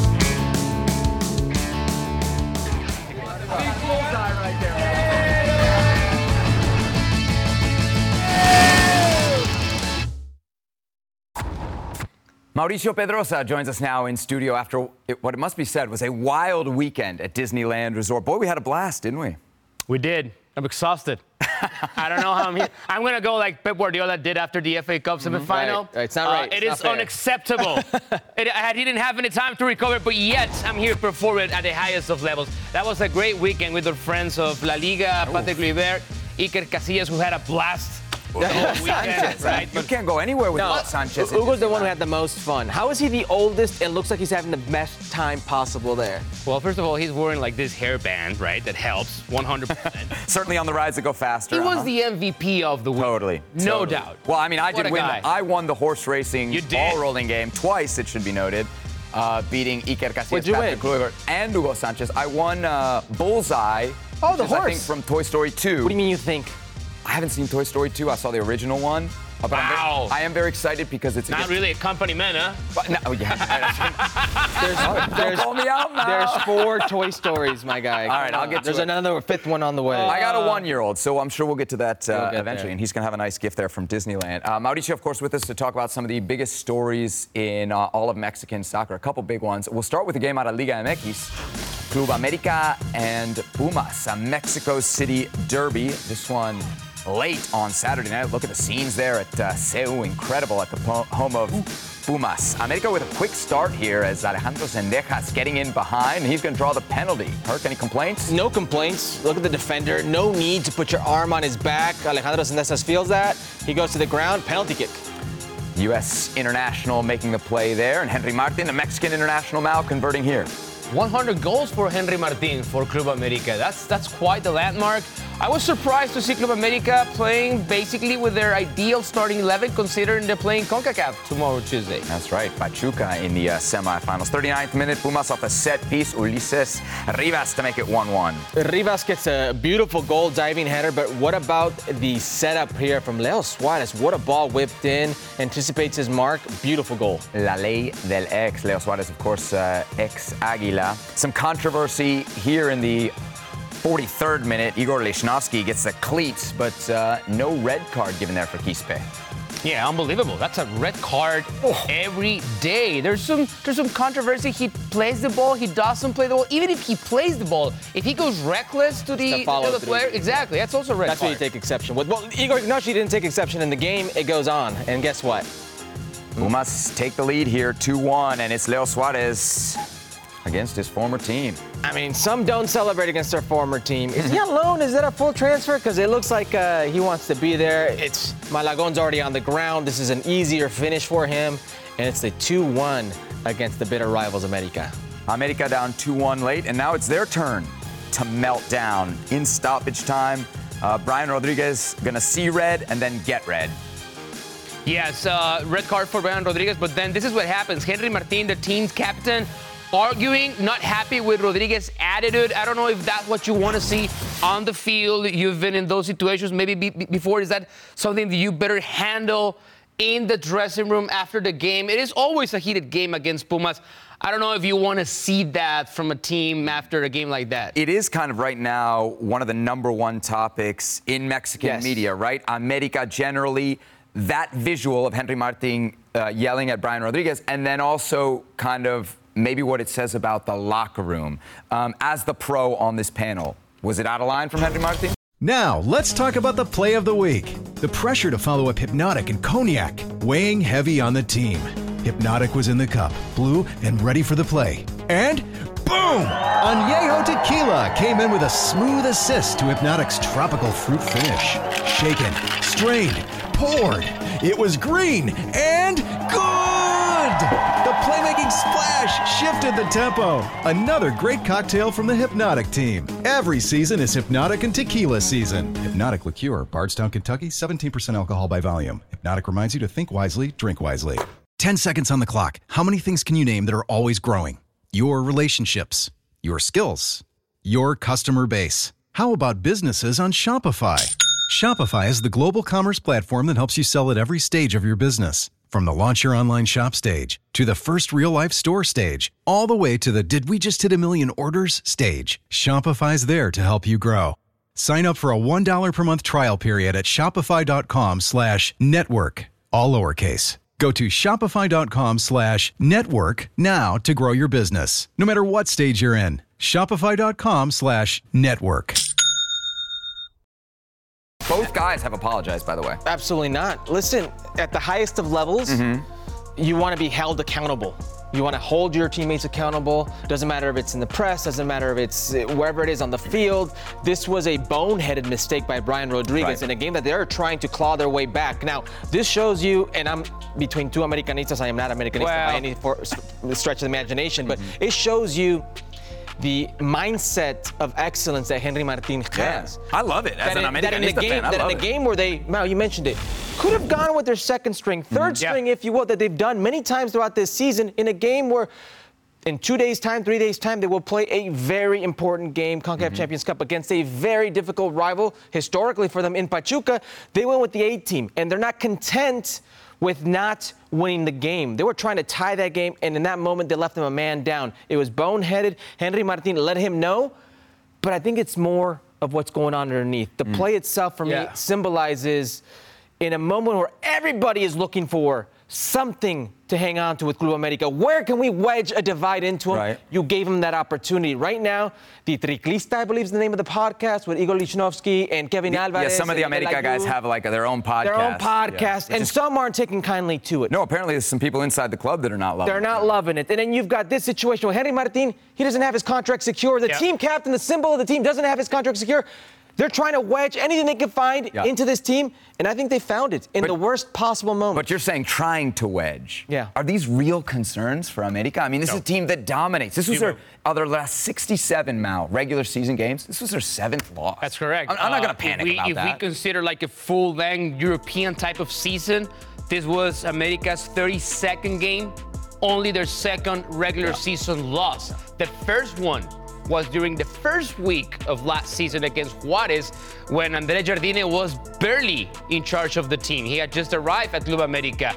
Mauricio Pedrosa joins us now in studio after what it must be said was a wild weekend at Disneyland Resort. Boy, we had a blast, didn't we? We did. I'm exhausted. I don't know how I'm here. I'm going to go like Pep Guardiola did after the FA Cup semifinal. Right. It's not right. It is unacceptable. He didn't have any time to recover, but yet I'm here to perform it at the highest of levels. That was a great weekend with our friends of La Liga, Patrick Kluivert, Iker Casillas, who had a blast. Sanchez, right? You can't go anywhere without Sanchez. Hugo's the one who had the most fun. How is he the oldest and looks like he's having the best time possible there? Well, first of all, he's wearing like this hairband, right? That helps 100%. Certainly on the rides that go faster. He was the MVP of the week. Totally. No doubt. Well, I mean, I did win. I won the horse racing ball rolling game twice, it should be noted. Beating Iker Casillas, Patrick Kluivert, and Hugo Sanchez. I won Bullseye. Oh, the horse. I think from Toy Story 2. What do you mean you think? I haven't seen Toy Story 2. I saw the original one. But wow. I am very excited because it's not really a company man, huh? But no, yeah. Don't call me out now. There's 4 Toy Stories, my guy. All right, I'll get to There's another 5th one on the way. I got a 1-year-old, so I'm sure we'll get to that eventually, there. and he's going to have a nice gift there from Disneyland. Mauricio, of course, with us to talk about some of the biggest stories in all of Mexican soccer. A couple big ones. We'll start with the game out of Liga MX. Club America and Pumas, a Mexico City derby. This one late on Saturday night. Look at the scenes there at CEU. Incredible at the home of Pumas. America with a quick start here as Alejandro Zendejas getting in behind. And he's going to draw the penalty. Herc, any complaints? No complaints. Look at the defender. No need to put your arm on his back. Alejandro Zendejas feels that. He goes to the ground. Penalty kick. U.S. international making the play there. And Henry Martin, a Mexican international now, converting here. 100 goals for Henry Martin for Club America. That's quite the landmark. I was surprised to see Club America playing basically with their ideal starting 11, considering they're playing CONCACAF tomorrow, Tuesday. That's right. Pachuca in the semifinals. 39th minute, Pumas off a set piece. Ulises Rivas to make it 1-1. Rivas gets a beautiful goal diving header, but what about the setup here from Leo Suarez? What a ball whipped in, anticipates his mark. Beautiful goal. La ley del ex. Leo Suarez, of course, ex-Águila. Some controversy here in the 43rd minute. Igor Lichnowsky gets the cleats, but no red card given there for Quispe. Yeah, unbelievable. That's a red card every day. There's some controversy. He plays the ball. He doesn't play the ball. Even if he plays the ball, if he goes reckless to the player, exactly, that's also a red card. That's what you take exception with. Well, Igor Lichnowsky didn't take exception in the game. It goes on, and guess what? Pumas take the lead here, 2-1, and it's Leo Suarez against his former team. I mean, some don't celebrate against their former team. Is he on loan? Is that a full transfer? Because it looks like he wants to be there. It's Malagon's already on the ground. This is an easier finish for him, and it's the 2-1 against the bitter rivals America. America down 2-1 late, and now it's their turn to melt down in stoppage time. Brian Rodriguez gonna see red and then get red. Yes, red card for Brian Rodriguez, but then this is what happens. Henry Martin, the team's captain, arguing, not happy with Rodriguez's attitude. I don't know if that's what you want to see on the field. You've been in those situations maybe before. Is that something that you better handle in the dressing room after the game? It is always a heated game against Pumas. I don't know if you want to see that from a team after a game like that. It is kind of right now one of the number one topics in Mexican media, right? America generally, that visual of Henry Martin yelling at Brian Rodriguez, and then also kind of maybe what it says about the locker room. As the pro on this panel, was it out of line from Henry Martin? Now, let's talk about the play of the week. The pressure to follow up Hypnotic and Cognac, weighing heavy on the team. Hypnotic was in the cup, blue, and ready for the play. And boom! Añejo Tequila came in with a smooth assist to Hypnotic's tropical fruit finish. Shaken, strained, poured. It was green and good! The playmaking splash shifted the tempo. Another great cocktail from the Hypnotic team. Every season is Hypnotic and Tequila season. Hypnotic Liqueur, Bardstown, Kentucky, 17% alcohol by volume. Hypnotic reminds you to think wisely, drink wisely. 10 seconds on the clock. How many things can you name that are always growing? Your relationships, your skills, your customer base. How about businesses on Shopify? Shopify is the global commerce platform that helps you sell at every stage of your business. From the launch your online shop stage, to the first real-life store stage, all the way to the did we just hit a million orders stage. Shopify's there to help you grow. Sign up for a $1 per month trial period at shopify.com/network, all lowercase. Go to shopify.com/network now to grow your business, no matter what stage you're in. Shopify.com/network. Both guys have apologized, by the way. Absolutely not. Listen, at the highest of levels, you want to be held accountable. You want to hold your teammates accountable. Doesn't matter if it's in the press, doesn't matter if it's wherever it is on the field. This was a boneheaded mistake by Brian Rodriguez in a game that they're trying to claw their way back. Now, this shows you, and I'm between two Americanistas, I am not Americanista by any stretch of the imagination, but it shows you the mindset of excellence that Henry Martin has. I love it. As an Americanista fan, I love it. In a game where they, Mal, you mentioned it, could have gone with their second string, third string, if you will, that they've done many times throughout this season, in a game where in 2 days' time, 3 days' time, they will play a very important game, CONCACAF Champions Cup, against a very difficult rival, historically for them in Pachuca. They went with the A team, and they're not content with not winning the game. They were trying to tie that game, and in that moment, they left them a man down. It was boneheaded. Henry Martin let him know, but I think it's more of what's going on underneath. The play itself, for me, symbolizes, in a moment where everybody is looking for something to hang on to with Club America, where can we wedge a divide into them? You gave them that opportunity. Right now, the Triclista, I believe is the name of the podcast, with Igor Lichnowsky and Kevin Alvarez. Yeah, some of the America guys have like their own podcast. Their own podcast, and some aren't taking kindly to it. No, apparently there's some people inside the club that are not loving it. They're not loving it. And then you've got this situation where Henry Martin, he doesn't have his contract secure. The team captain, the symbol of the team, doesn't have his contract secure. They're trying to wedge anything they can find into this team, and I think they found it in the worst possible moment. But you're saying trying to wedge. Yeah. Are these real concerns for America? I mean, this is a team that dominates. This was their last 67 regular season games. This was their 7th loss. That's correct. I'm not going to panic about that. If we consider like a full-length European type of season, this was America's 32nd game, only their 2nd regular season loss. The first one was during the first week of last season against Juarez, when André Jardine was barely in charge of the team. He had just arrived at Club America.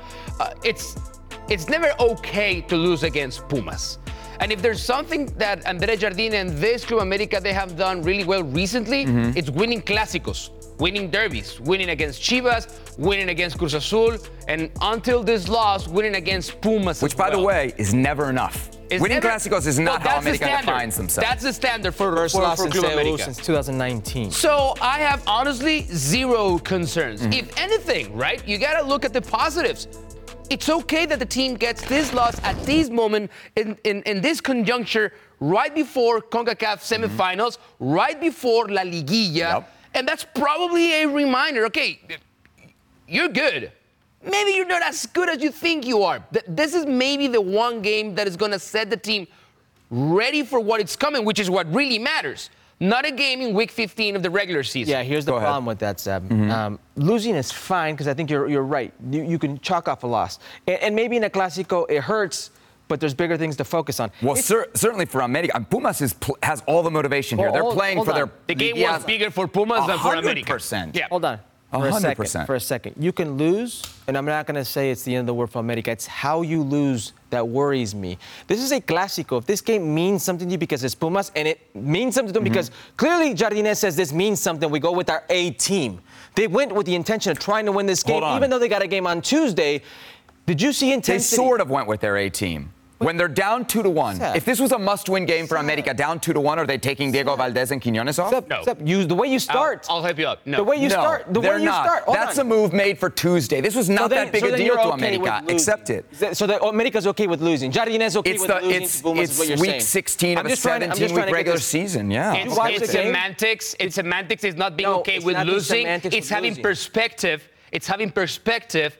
It's never okay to lose against Pumas. And if there's something that André Jardine and this Club America, they have done really well recently, it's winning clásicos, winning derbies, winning against Chivas, winning against Cruz Azul, and until this loss, winning against Pumas. Which, by the way, is never enough. Winning Clásicos is not how America defines themselves. That's the standard for loss Club America since 2019. So I have honestly zero concerns. If anything, right, you got to look at the positives. It's okay that the team gets this loss at this moment in this conjuncture, right before CONCACAF semifinals, right before La Liguilla. And that's probably a reminder, okay, you're good. Maybe you're not as good as you think you are. This is maybe the one game that is going to set the team ready for what is coming, which is what really matters. Not a game in week 15 of the regular season. Yeah, here's the problem with that, Seb. Losing is fine, because I think you're right. You can chalk off a loss. And maybe in a Clásico, it hurts but there's bigger things to focus on. Well, certainly for America, Pumas has all the motivation here. They're playing for their... The game was bigger for Pumas than for America. 100%. Yeah. Hold on. 100%. For a second. You can lose, and I'm not going to say it's the end of the world for America. It's how you lose that worries me. This is a Clásico. If this game means something to you because it's Pumas, and it means something to them because clearly Jardinez says this means something, we go with our A team. They went with the intention of trying to win this game, even though they got a game on Tuesday. Did you see intensity? They sort of went with their A team. When they're down 2-1, if this was a must-win game for America, down 2-1, are they taking Diego Valdez and Quiñones off? No. The way you start. I'll help you out. No. The way you start. The way you start. That's a move made for Tuesday. This was not that big a deal to America. Accept it. So America's okay with losing. Jardinez okay with losing to Pumas is what you're saying. It's week 16 of a 17-week regular season. Yeah. It's semantics. It's semantics. It's not being okay with losing. It's having perspective. It's having perspective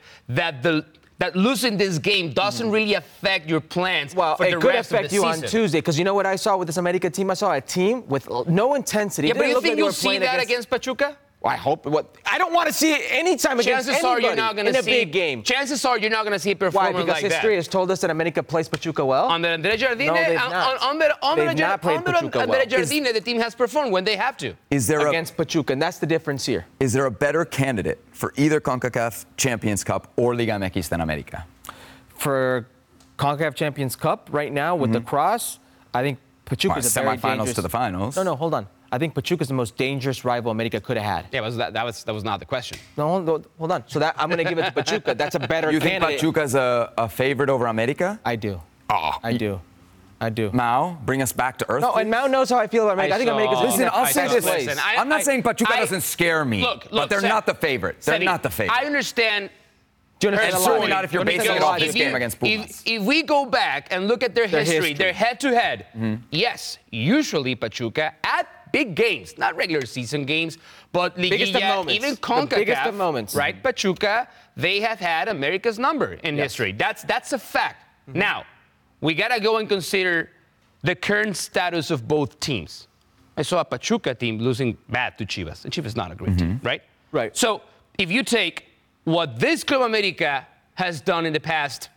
that losing this game doesn't really affect your plans for the rest of the season. Well, it could affect you on Tuesday, because you know what I saw with this America team? I saw a team with no intensity. Yeah, but you think you'll see that against Pachuca? Well, I hope. I don't want to see it anytime against anybody in a big game. Chances are you're not going to see a performance like that. Why? Because history has told us that America plays Pachuca well. Under André Jardine, no, they've not. Under Pachuca Jardine, the team has performed when they have to. Against Pachuca, and that's the difference here. Is there a better candidate for either CONCACAF Champions Cup or Liga MX than America? For CONCACAF Champions Cup right now with the cross, I think Pachuca is a very dangerous... semifinals to the finals. No, hold on. I think Pachuca is the most dangerous rival America could have had. Yeah, that was not the question. No, hold on. So I'm going to give it to Pachuca. That's a better candidate. You think Pachuca's a favorite over America? I do. I do. Mao, bring us back to earth. No, and Mao knows how I feel about America. I think America's... Listen, I'll say this. I'm not saying Pachuca doesn't scare me, but they're not the favorite. They're not the favorite. I understand... Do you understand certainly not if you're basing it off this game against Pumas. If we go back and look at their history, their head-to-head, yes, usually Pachuca at big games, not regular season games, but Liguilla, even CONCACAF, the biggest of moments. Right? Pachuca, they have had America's number in history. That's a fact. Now, we gotta go and consider the current status of both teams. I saw a Pachuca team losing bad to Chivas, and Chivas is not a great team, right? Right. So if you take what this Club America has done in the past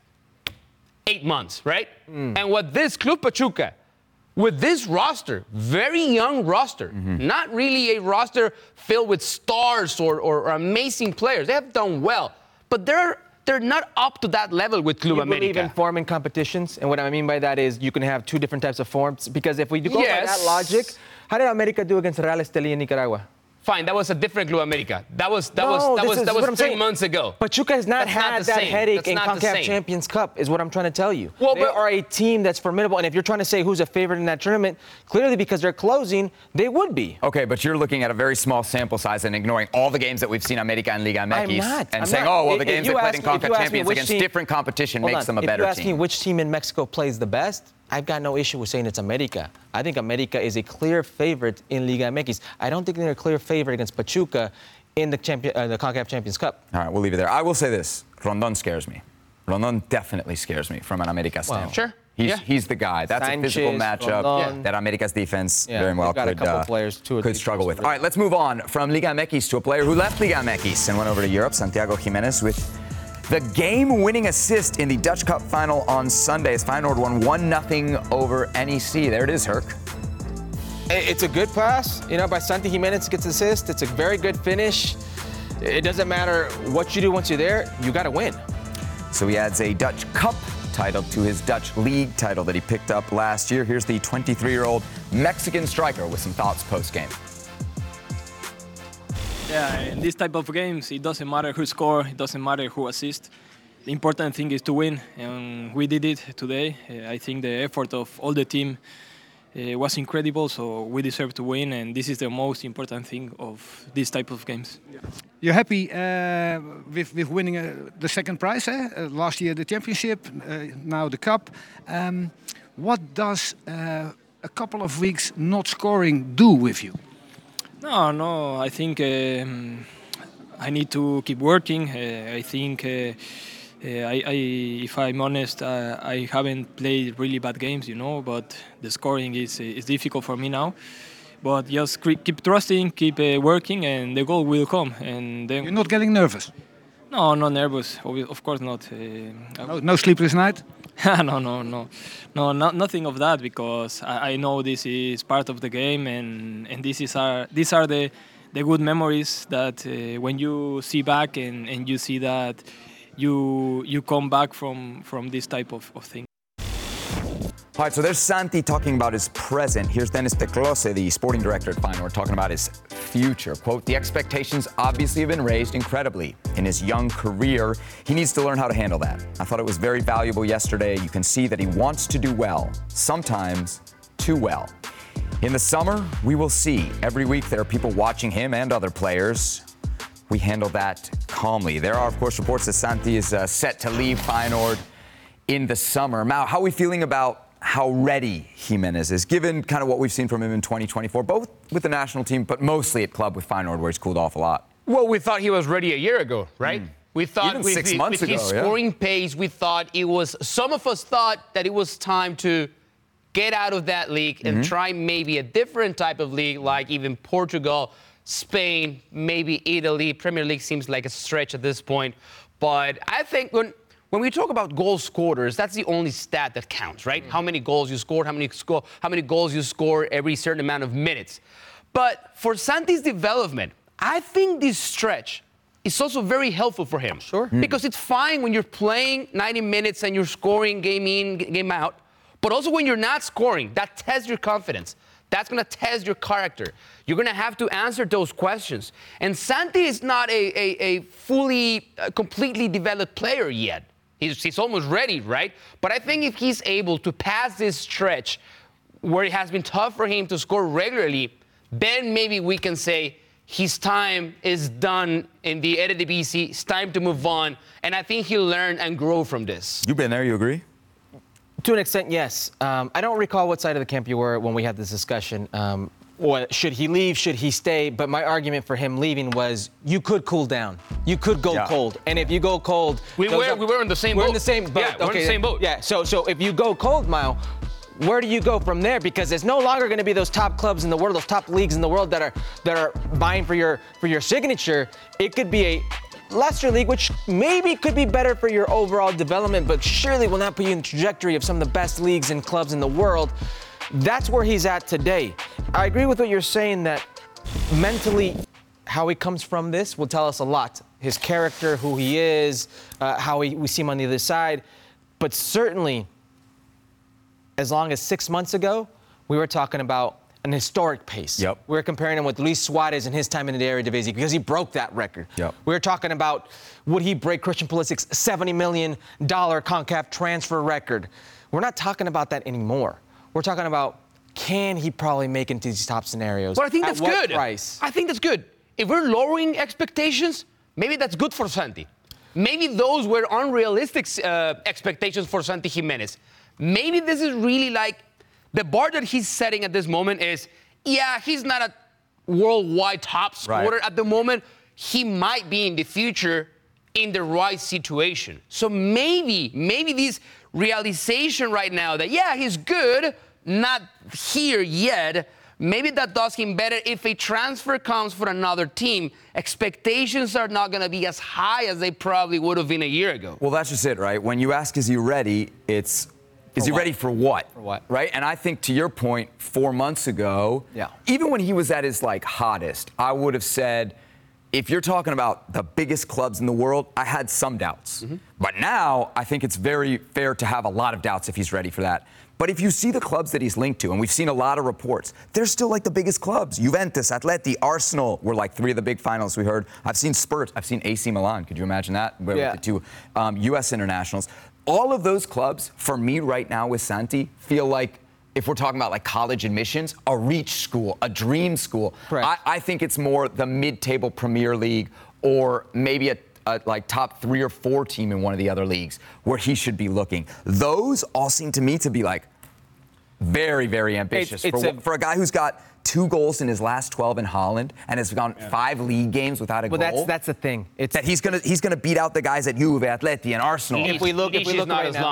8 months, right? And what this Club Pachuca, with this roster, very young roster, not really a roster filled with stars or amazing players. They have done well, but they're not up to that level with Club America. You believe in forming competitions, and what I mean by that is you can have two different types of forms, because if we go by that logic, how did America do against Real Estelí in Nicaragua? Fine, that was a different Club America. That was 3 months ago. Pachuca has not had that headache in CONCACAF Champions Cup, is what I'm trying to tell you. Well, they are a team that's formidable, and if you're trying to say who's a favorite in that tournament, clearly because they're closing, they would be. Okay, but you're looking at a very small sample size and ignoring all the games that we've seen America and Liga MX and saying, oh, well, the games they played in CONCACAF Champions against different competition makes them a better team. If you ask me which team in Mexico plays the best, I've got no issue with saying it's America. I think America is a clear favorite in Liga MX. I don't think they're a clear favorite against Pachuca in the CONCACAF Champions Cup. All right, we'll leave it there. I will say this. Rondon scares me. Rondon definitely scares me from an America standpoint. Sure. He's the guy. That's Sanchez, a physical matchup that America's defense very well could struggle with. All right, let's move on from Liga MX to a player who left Liga MX and went over to Europe, Santiago Giménez, with the game-winning assist in the Dutch Cup final on Sunday as Feyenoord won 1-0 over NEC. There it is, Herc. It's a good pass, by Santi Giménez gets assist. It's a very good finish. It doesn't matter what you do once you're there, you got to win. So he adds a Dutch Cup title to his Dutch League title that he picked up last year. Here's the 23-year-old Mexican striker with some thoughts post-game. Yeah, in this type of games, it doesn't matter who score, it doesn't matter who assists. The important thing is to win, and we did it today. I think the effort of all the team was incredible, so we deserve to win, and this is the most important thing of this type of games. You're happy with winning the second prize, last year the championship, now the cup. What does a couple of weeks not scoring do with you? No, I think I need to keep working. I think, if I'm honest, I haven't played really bad games, but the scoring is difficult for me now. But just keep trusting, keep working, and the goal will come. And then you're not getting nervous? No, not nervous. Of course not. No sleepless night? No, nothing of that, because I know this is part of the game, and these are the good memories that when you see back and you see that you come back from this type of thing. All right, so there's Santi talking about his present. Here's Dennis de Close, the sporting director at Feyenoord, talking about his future. Quote, the expectations obviously have been raised incredibly in his young career. He needs to learn how to handle that. I thought it was very valuable yesterday. You can see that he wants to do well, sometimes too well. In the summer, we will see. Every week there are people watching him and other players. We handle that calmly. There are, of course, reports that Santi is set to leave Feyenoord in the summer. Mau, how are we feeling about how ready Giménez is, given kind of what we've seen from him in 2024, both with the national team, but mostly at club with Feyenoord, where he's cooled off a lot? Well, we thought he was ready a year ago, right? We thought even 6 months with his scoring pace, we thought it was, some of us thought that it was time to get out of that league and try maybe a different type of league, like even Portugal, Spain, maybe Italy. Premier League seems like a stretch at this point. But I think when we talk about goal scorers, that's the only stat that counts, right? How many goals you scored, how many goals you score every certain amount of minutes. But for Santi's development, I think this stretch is also very helpful for him. Sure. Because it's fine when you're playing 90 minutes and you're scoring game in, game out. But also when you're not scoring, that tests your confidence. That's going to test your character. You're going to have to answer those questions. And Santi is not a fully, completely developed player yet. He's almost ready, right? But I think if he's able to pass this stretch where it has been tough for him to score regularly, then maybe we can say his time is done in the Eredivisie. It's time to move on. And I think he'll learn and grow from this. You've been there, you agree? To an extent, yes. I don't recall what side of the camp you were when we had this discussion. Should he leave? Should he stay? But my argument for him leaving was you could cool down. You could go cold. And if you go cold... We were in the same boat. We're in the same boat. Yeah, we're in the same boat. Yeah, so if you go cold, Mau, where do you go from there? Because there's no longer going to be those top clubs in the world, those top leagues in the world that are vying for your signature. It could be a lesser league, which maybe could be better for your overall development, but surely will not put you in the trajectory of some of the best leagues and clubs in the world. That's where he's at today. I agree with what you're saying that mentally, how he comes from this will tell us a lot. His character, who he is, how we see him on the other side. But certainly, as long as 6 months ago, we were talking about an historic pace. Yep. We were comparing him with Luis Suarez in his time in the Eredivisie because he broke that record. Yep. We were talking about, would he break Christian Pulisic's $70 million CONCACAF transfer record? We're not talking about that anymore. We're talking about, can he probably make into these top scenarios? But I think that's At what good. Price? I think that's good. If we're lowering expectations, maybe that's good for Santi. Maybe those were unrealistic expectations for Santi Giménez. Maybe this is really like the bar that he's setting at this moment is, yeah, he's not a worldwide top scorer at the moment. He might be in the future in the right situation. So maybe this realization right now that, yeah, he's good, not here yet, maybe that does him better. If a transfer comes for another team, expectations are not going to be as high as they probably would have been a year ago. Well, that's just it, right? When you ask, is he ready, it's, is he ready for what? For what? Right? And I think to your point, 4 months ago, even when he was at his hottest, I would have said, if you're talking about the biggest clubs in the world, I had some doubts. But now I think it's very fair to have a lot of doubts if he's ready for that. But if you see the clubs that he's linked to, and we've seen a lot of reports, they're still like the biggest clubs. Juventus, Atleti, Arsenal were like 3 of the big finals we heard. I've seen Spurs. I've seen AC Milan. Could you imagine that? With the 2 U.S. internationals. All of those clubs, for me right now with Santi, feel like, if we're talking about college admissions, a reach school, a dream school. I think it's more the mid-table Premier League or maybe a top 3 or 4 team in one of the other leagues where he should be looking. Those all seem to me to be very, very ambitious. For a guy who's got 2 goals in his last 12 in Holland and has gone 5 league games without a goal. Well, that's the thing. It's that he's gonna beat out the guys at Juve, Atleti, and Arsenal. If we look right now,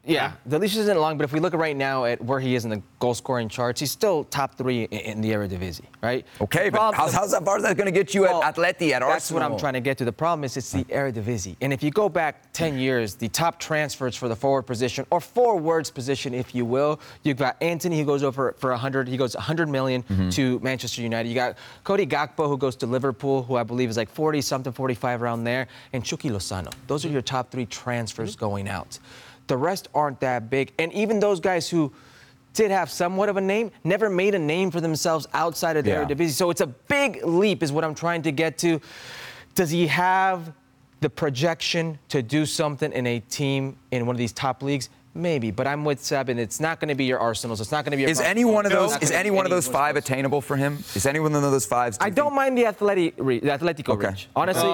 Yeah, the leash isn't long, but if we look right now at where he is in the goal-scoring charts, he's still top 3 in the Eredivisie, right? Okay, but how's that far is that going to get you at Atleti, at Arsenal? That's what I'm trying to get to. The problem is it's the Eredivisie. And if you go back 10 years, the top transfers for the forward position, or forwards position, if you will, you've got Antony, who goes over for 100. He goes 100 million to Manchester United. You got Cody Gakpo, who goes to Liverpool, who I believe is like 40-something, 45 around there, and Chucky Lozano. Those are your top 3 transfers going out. The rest aren't that big. And even those guys who did have somewhat of a name never made a name for themselves outside of the Eredivisie. So it's a big leap is what I'm trying to get to. Does he have the projection to do something in a team in one of these top leagues? Maybe, but I'm with Seb, and it's not going to be your Arsenals. It's not going to be your. Is any one of those 5 attainable for him? Is any one of those 5? I don't mind the Atletico reach. Honestly,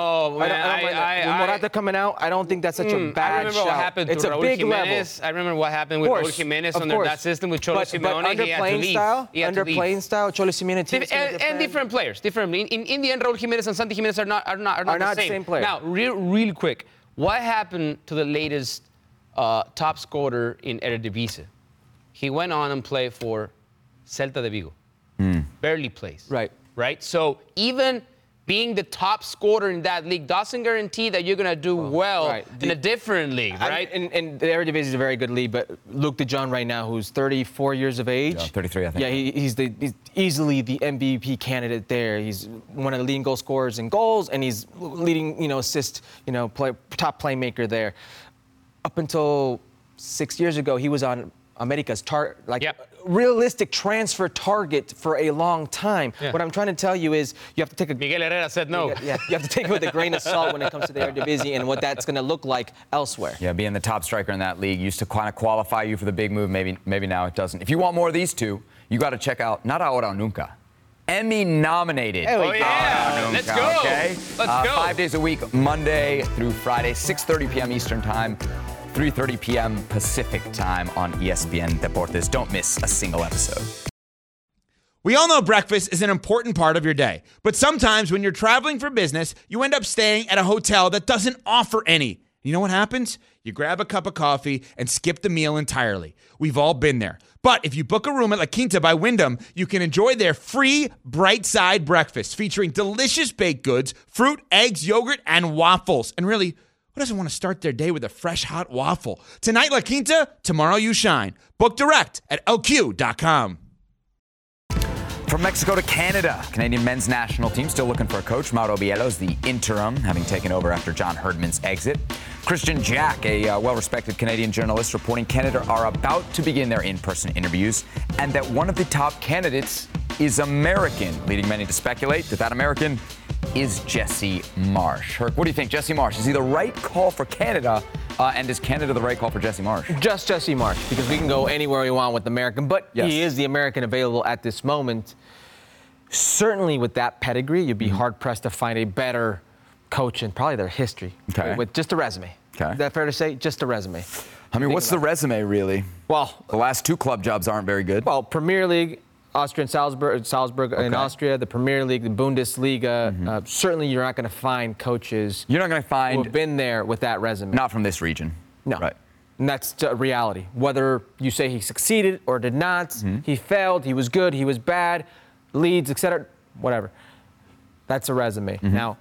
Morata coming out, I don't think that's such a bad shout. What happened to it's Raul a big Jimenez. level. I remember what happened with Raul Jimenez under that system with Cholo Simeone. Under playing style, Cholo Simeone and different players. Different. In the end, Raul Jimenez and Santi Jimenez are not the same player. Now, real quick, what happened to the latest top scorer in Eredivisie? He went on and played for Celta de Vigo. Barely plays. Right? So even being the top scorer in that league doesn't guarantee that you're going to do in a different league, right? And the Eredivisie is a very good league, but Luke de Jong right now, who's 34 years of age. Yeah, 33, I think. Yeah, he's easily the MVP candidate there. He's one of the leading goal scorers in goals, and he's leading, assist, top playmaker there. Up until 6 years ago, he was on America's realistic transfer target for a long time. Yeah. What I'm trying to tell you is you have to take a... Miguel Herrera said no. You have to take it with a grain of salt when it comes to the Eredivisie and what that's going to look like elsewhere. Yeah, being the top striker in that league used to kind of qualify you for the big move. Maybe now it doesn't. If you want more of these two, you got to check out Not Ahora o Nunca. Emmy-nominated. Let's go. Okay? Let's go. 5 days a week, Monday through Friday, 6:30 p.m. Eastern Time, 3:30 p.m. Pacific Time on ESPN Deportes. Don't miss a single episode. We all know breakfast is an important part of your day, but sometimes when you're traveling for business, you end up staying at a hotel that doesn't offer any. You know what happens? You grab a cup of coffee and skip the meal entirely. We've all been there. But if you book a room at La Quinta by Wyndham, you can enjoy their free Bright Side breakfast featuring delicious baked goods, fruit, eggs, yogurt, and waffles. And really, who doesn't want to start their day with a fresh, hot waffle? Tonight, La Quinta, tomorrow you shine. Book direct at lq.com. From Mexico to Canada, Canadian men's national team still looking for a coach. Mauro Bielo's the interim, having taken over after John Herdman's exit. Christian Jack, a well-respected Canadian journalist, reporting Canada are about to begin their in-person interviews and that one of the top candidates is American, leading many to speculate that American is Jesse Marsch. Herc, what do you think? Jesse Marsch, is he the right call for Canada? And is Canada the right call for Jesse Marsch? Just Jesse Marsch, because we can go anywhere we want with American, but he is the American available at this moment. Certainly with that pedigree, you'd be hard-pressed to find a better coach in probably their history. Okay. With just a resume. Okay. Is that fair to say? Just a resume. I mean, what's the resume, really? Well, the last 2 club jobs aren't very good. Well, Premier League, Austrian Salzburg in Austria, the Premier League, the Bundesliga. Certainly you're not going to find coaches who have been there with that resume. Not from this region. No. Right. And that's a reality. Whether you say he succeeded or did not, he failed, he was good, he was bad, Leeds, etc., whatever. That's a resume. Now,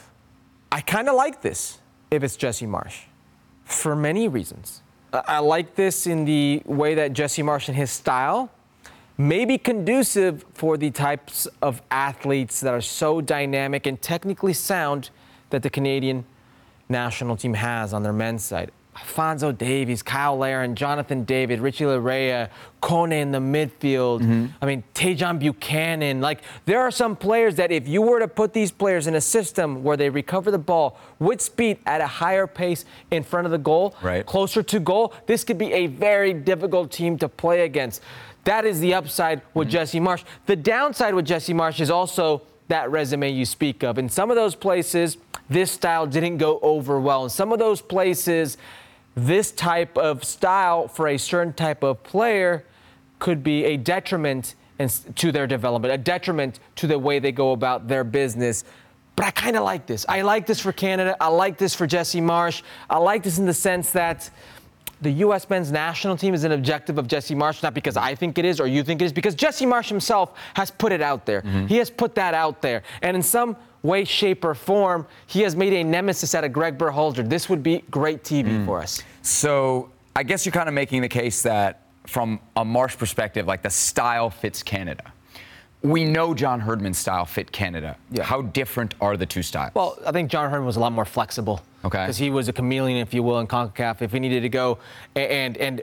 I kind of like this if it's Jesse Marsch for many reasons. I like this in the way that Jesse Marsch and his style may be conducive for the types of athletes that are so dynamic and technically sound that the Canadian national team has on their men's side. Alphonso Davies, Kyle Larin, Jonathan David, Richie Laryea, Kone in the midfield. I mean, Tejan Buchanan. Like, there are some players that if you were to put these players in a system where they recover the ball with speed at a higher pace in front of the goal, closer to goal, this could be a very difficult team to play against. That is the upside with Jesse Marsch. The downside with Jesse Marsch is also that resume you speak of. In some of those places, this style didn't go over well. In some of those places, this type of style for a certain type of player could be a detriment to their development, a detriment to the way they go about their business. But I kind of like this. I like this for Canada. I like this for Jesse Marsch. I like this in the sense that the U.S. men's national team is an objective of Jesse Marsch, not because I think it is or you think it is, because Jesse Marsch himself has put it out there. Mm-hmm. He has put that out there. And in some way, shape, or form, he has made a nemesis out of Greg Berhalter. This would be great TV for us. So I guess you're kind of making the case that from a Marsch perspective, like the style fits Canada. We know John Herdman's style fit Canada. Yeah. How different are the two styles? Well, I think John Herdman was a lot more flexible. Okay. Because he was a chameleon, if you will, in CONCACAF. If he needed to go and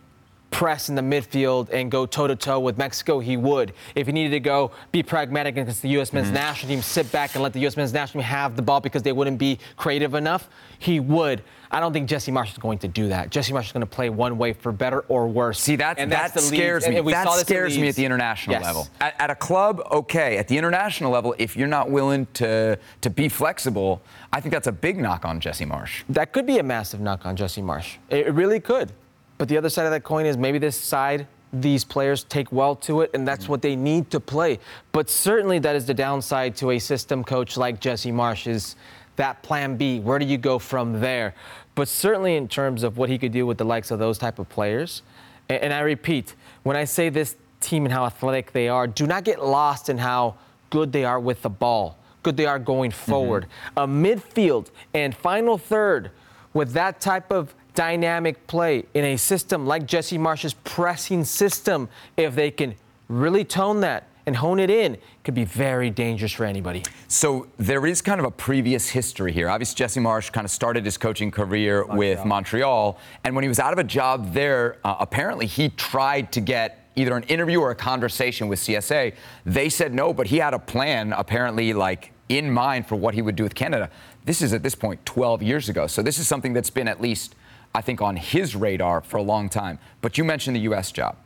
press in the midfield and go toe-to-toe with Mexico, he would. If he needed to go be pragmatic against the U.S. men's national team, sit back and let the U.S. men's national team have the ball because they wouldn't be creative enough, he would. I don't think Jesse Marsch is going to do that. Jesse Marsch is going to play one way for better or worse. See, that scares me. That scares me at the international level. At a club, okay. At the international level, if you're not willing to be flexible, I think that's a big knock on Jesse Marsch. That could be a massive knock on Jesse Marsch. It really could. But the other side of that coin is maybe this side, these players take well to it, and that's what they need to play. But certainly that is the downside to a system coach like Jesse Marsch, is that plan B. Where do you go from there? But certainly in terms of what he could do with the likes of those type of players. And I repeat, when I say this team and how athletic they are, do not get lost in how good they are with the ball, good they are going forward. A midfield and final third with that type of dynamic play in a system like Jesse Marsch's pressing system, if they can really tone that and hone it in, could be very dangerous for anybody. So there is kind of a previous history here. Obviously, Jesse Marsch kind of started his coaching career with Montreal, and when he was out of a job there, apparently he tried to get either an interview or a conversation with CSA. They said no, but he had a plan, apparently, like, in mind for what he would do with Canada. This is, at this point, 12 years ago. So this is something that's been at least, I think, on his radar for a long time. But you mentioned the U.S. job.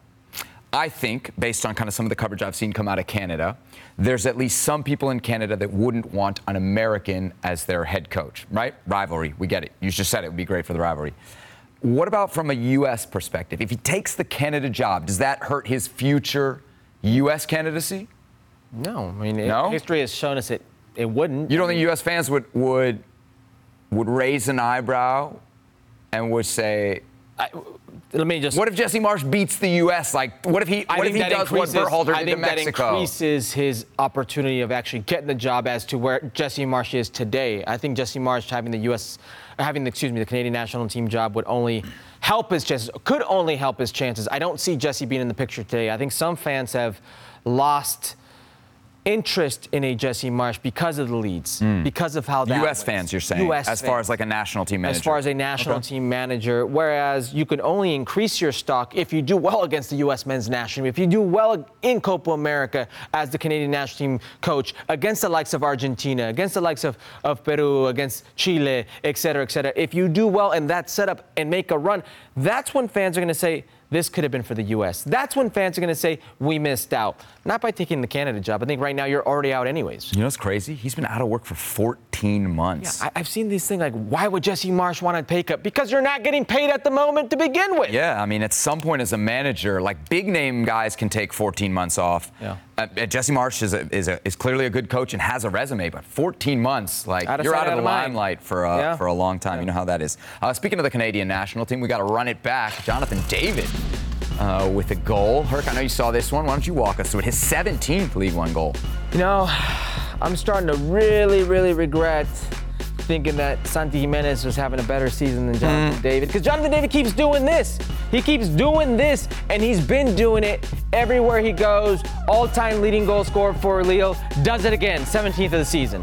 I think, based on kind of some of the coverage I've seen come out of Canada, there's at least some people in Canada that wouldn't want an American as their head coach, right? Rivalry, we get it. You just said it would be great for the rivalry. What about from a U.S. perspective? If he takes the Canada job, does that hurt his future U.S. candidacy? No. I mean, history has shown us it wouldn't. You don't think U.S. fans would raise an eyebrow and would say, what if Jesse Marsch beats the U.S.? Like, what if he does what Berhalter did to Mexico? I think that increases his opportunity of actually getting the job as to where Jesse Marsch is today. I think Jesse Marsch having the Canadian national team job would only help his chances, could only help his chances. I don't see Jesse being in the picture today. I think some fans have lost interest in a Jesse Marsch because of the leads, because of how that U.S. fans, you're saying, as far as like a national team manager? As far as a national team manager, whereas you can only increase your stock if you do well against the U.S. men's national team, if you do well in Copa America as the Canadian national team coach, against the likes of Argentina, against the likes of Peru, against Chile, et cetera, et cetera. If you do well in that setup and make a run, that's when fans are going to say, this could have been for the U.S. That's when fans are going to say, we missed out. Not by taking the Canada job. I think right now you're already out anyways. You know what's crazy? He's been out of work for 14 months. Yeah, I've seen these things like, why would Jesse Marsch want to pay cut? Because you're not getting paid at the moment to begin with. Yeah, I mean, at some point as a manager, like big-name guys can take 14 months off. Yeah. Jesse Marsch is clearly a good coach and has a resume, but 14 months, like, you're out of the limelight for a long time. You know how that is. Speaking of the Canadian national team, we got to run it back. Jonathan David with a goal. Herc, I know you saw this one. Why don't you walk us through it? His 17th League One goal. You know, I'm starting to really, really regret thinking that Santi Jimenez was having a better season than Jonathan David, because Jonathan David keeps doing this. He keeps doing this, and he's been doing it everywhere he goes. All-time leading goal scorer for Lille. Does it again, 17th of the season.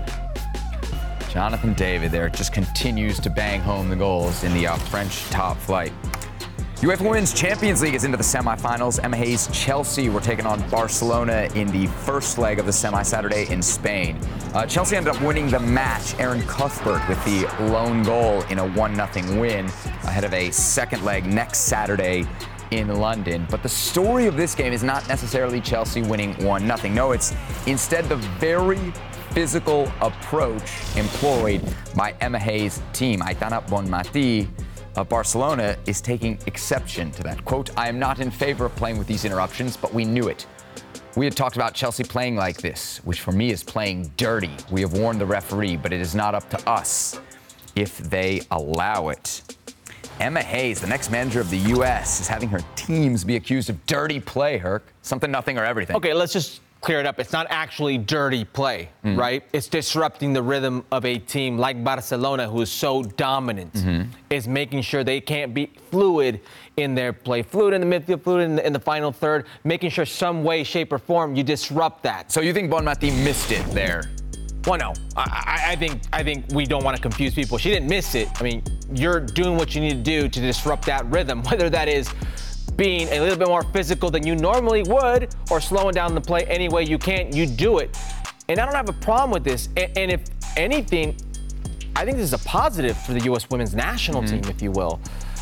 Jonathan David there just continues to bang home the goals in the French top flight. UEFA Women's Champions League is into the semifinals. Emma Hayes' Chelsea were taking on Barcelona in the first leg of the semi-Saturday in Spain. Chelsea ended up winning the match. Aaron Cuthbert with the lone goal in a 1-0 win ahead of a second leg next Saturday in London. But the story of this game is not necessarily Chelsea winning 1-0. No, it's instead the very physical approach employed by Emma Hayes' team. Aitana Bonmatí of Barcelona is taking exception to that. Quote, I am not in favor of playing with these interruptions, but we knew it. We had talked about Chelsea playing like this, which for me is playing dirty. We have warned the referee, but it is not up to us if they allow it. Emma Hayes, the next manager of the U.S., is having her teams be accused of dirty play, Herc. Something, nothing, or everything. Okay, let's just clear it up. It's not actually dirty play, right? It's disrupting the rhythm of a team like Barcelona, who is so dominant. Is making sure they can't be fluid in their play, fluid in the midfield, fluid in the final third, making sure some way, shape, or form you disrupt that. So you think Bonmati missed it there? Well, no. I think we don't want to confuse people. She didn't miss it. I mean, you're doing what you need to do to disrupt that rhythm, whether that is being a little bit more physical than you normally would or slowing down the play any way you can, you do it. And I don't have a problem with this. And if anything, I think this is a positive for the U.S. women's national team, if you will.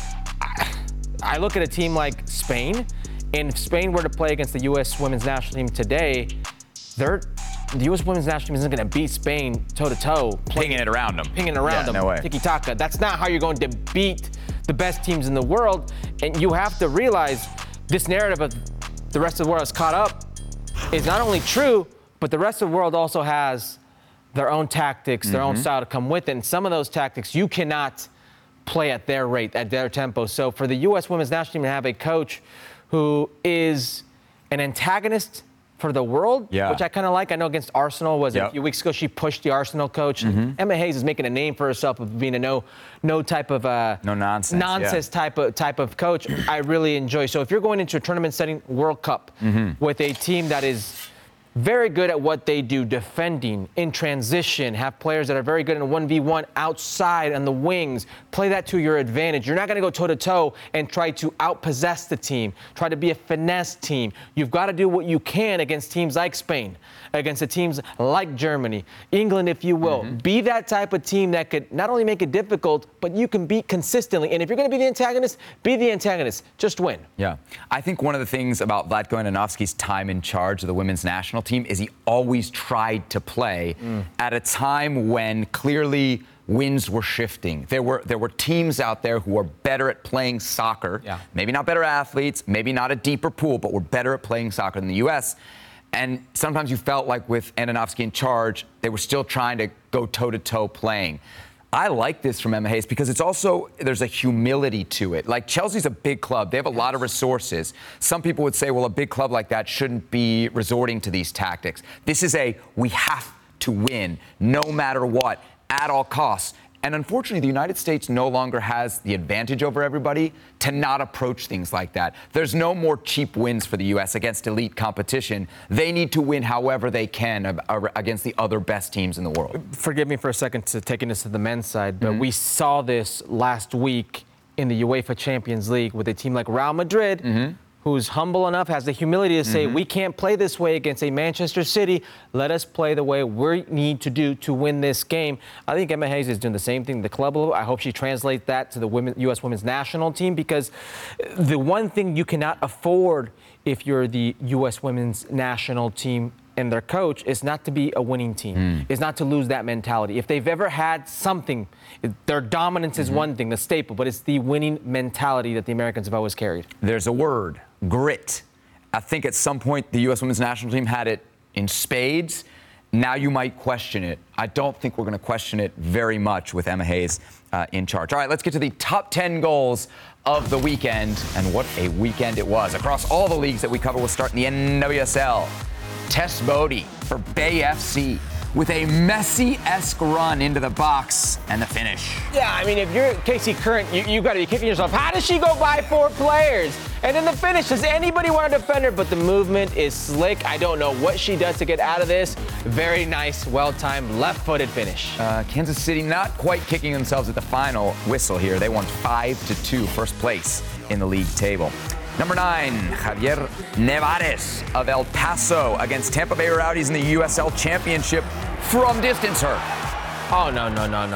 I look at a team like Spain, and if Spain were to play against the U.S. women's national team today, the U.S. women's national team isn't going to beat Spain toe-to-toe. Pinging it around them. Pinging it around them. No way. Tiki-taka. That's not how you're going to beat the best teams in the world. And you have to realize this narrative of the rest of the world is caught up is not only true, but the rest of the world also has their own tactics, their own style to come with it. And some of those tactics you cannot play at their rate, at their tempo. So for the U.S. women's national team to have a coach who is an antagonist for the world, which I kind of like. I know against Arsenal was a few weeks ago, she pushed the Arsenal coach. Emma Hayes is making a name for herself of being a no type of no nonsense type of coach. I really enjoy. So if you're going into a tournament setting World Cup with a team that is very good at what they do, defending, in transition, have players that are very good in 1v1 outside on the wings, play that to your advantage. You're not going to go toe-to-toe and try to outpossess the team, try to be a finesse team. You've got to do what you can against teams like Spain, against the teams like Germany, England, if you will. Be that type of team that could not only make it difficult, but you can beat consistently. And if you're going to be the antagonist, be the antagonist. Just win. Yeah. I think one of the things about Vlatko Andonovski's time in charge of the women's national team is he always tried to play at a time when clearly winds were shifting. There were teams out there who were better at playing soccer. Maybe not better athletes, maybe not a deeper pool, but were better at playing soccer than the U.S. And sometimes you felt like with Andonovski in charge, they were still trying to go toe-to-toe playing. I like this from Emma Hayes because it's also, there's a humility to it. Like, Chelsea's a big club. They have a lot of resources. Some people would say, well, a big club like that shouldn't be resorting to these tactics. This is we have to win no matter what, at all costs. And unfortunately, the United States no longer has the advantage over everybody to not approach things like that. There's no more cheap wins for the U.S. against elite competition. They need to win however they can against the other best teams in the world. Forgive me for a second to taking this to the men's side, but we saw this last week in the UEFA Champions League with a team like Real Madrid, who's humble enough, has the humility to say, we can't play this way against a Manchester City. Let us play the way we need to do to win this game. I think Emma Hayes is doing the same thing at the club level. I hope she translates that to the U.S. women's national team, because the one thing you cannot afford if you're the U.S. women's national team and their coach is not to be a winning team, is not to lose that mentality. If they've ever had something, their dominance is one thing, the staple, but it's the winning mentality that the Americans have always carried. There's a word, grit. I think at some point the U.S. women's national team had it in spades. Now you might question it. I don't think we're going to question it very much with Emma Hayes in charge. All right, let's get to the top 10 goals of the weekend, and what a weekend it was. Across all the leagues that we cover, we'll start in the NWSL. Tess Bodie for Bay FC with a Messi-esque run into the box and the finish. Yeah, I mean, if you're Casey Curran, you got to be kicking yourself. How does she go by 4 players? And then the finish, does anybody want to defend her? But the movement is slick. I don't know what she does to get out of this. Very nice, well-timed, left-footed finish. Kansas City not quite kicking themselves at the final whistle here. They won 5-2, first place in the league table. Number 9, Javier Nevarez of El Paso against Tampa Bay Rowdies in the USL Championship from distance, her. Oh, no.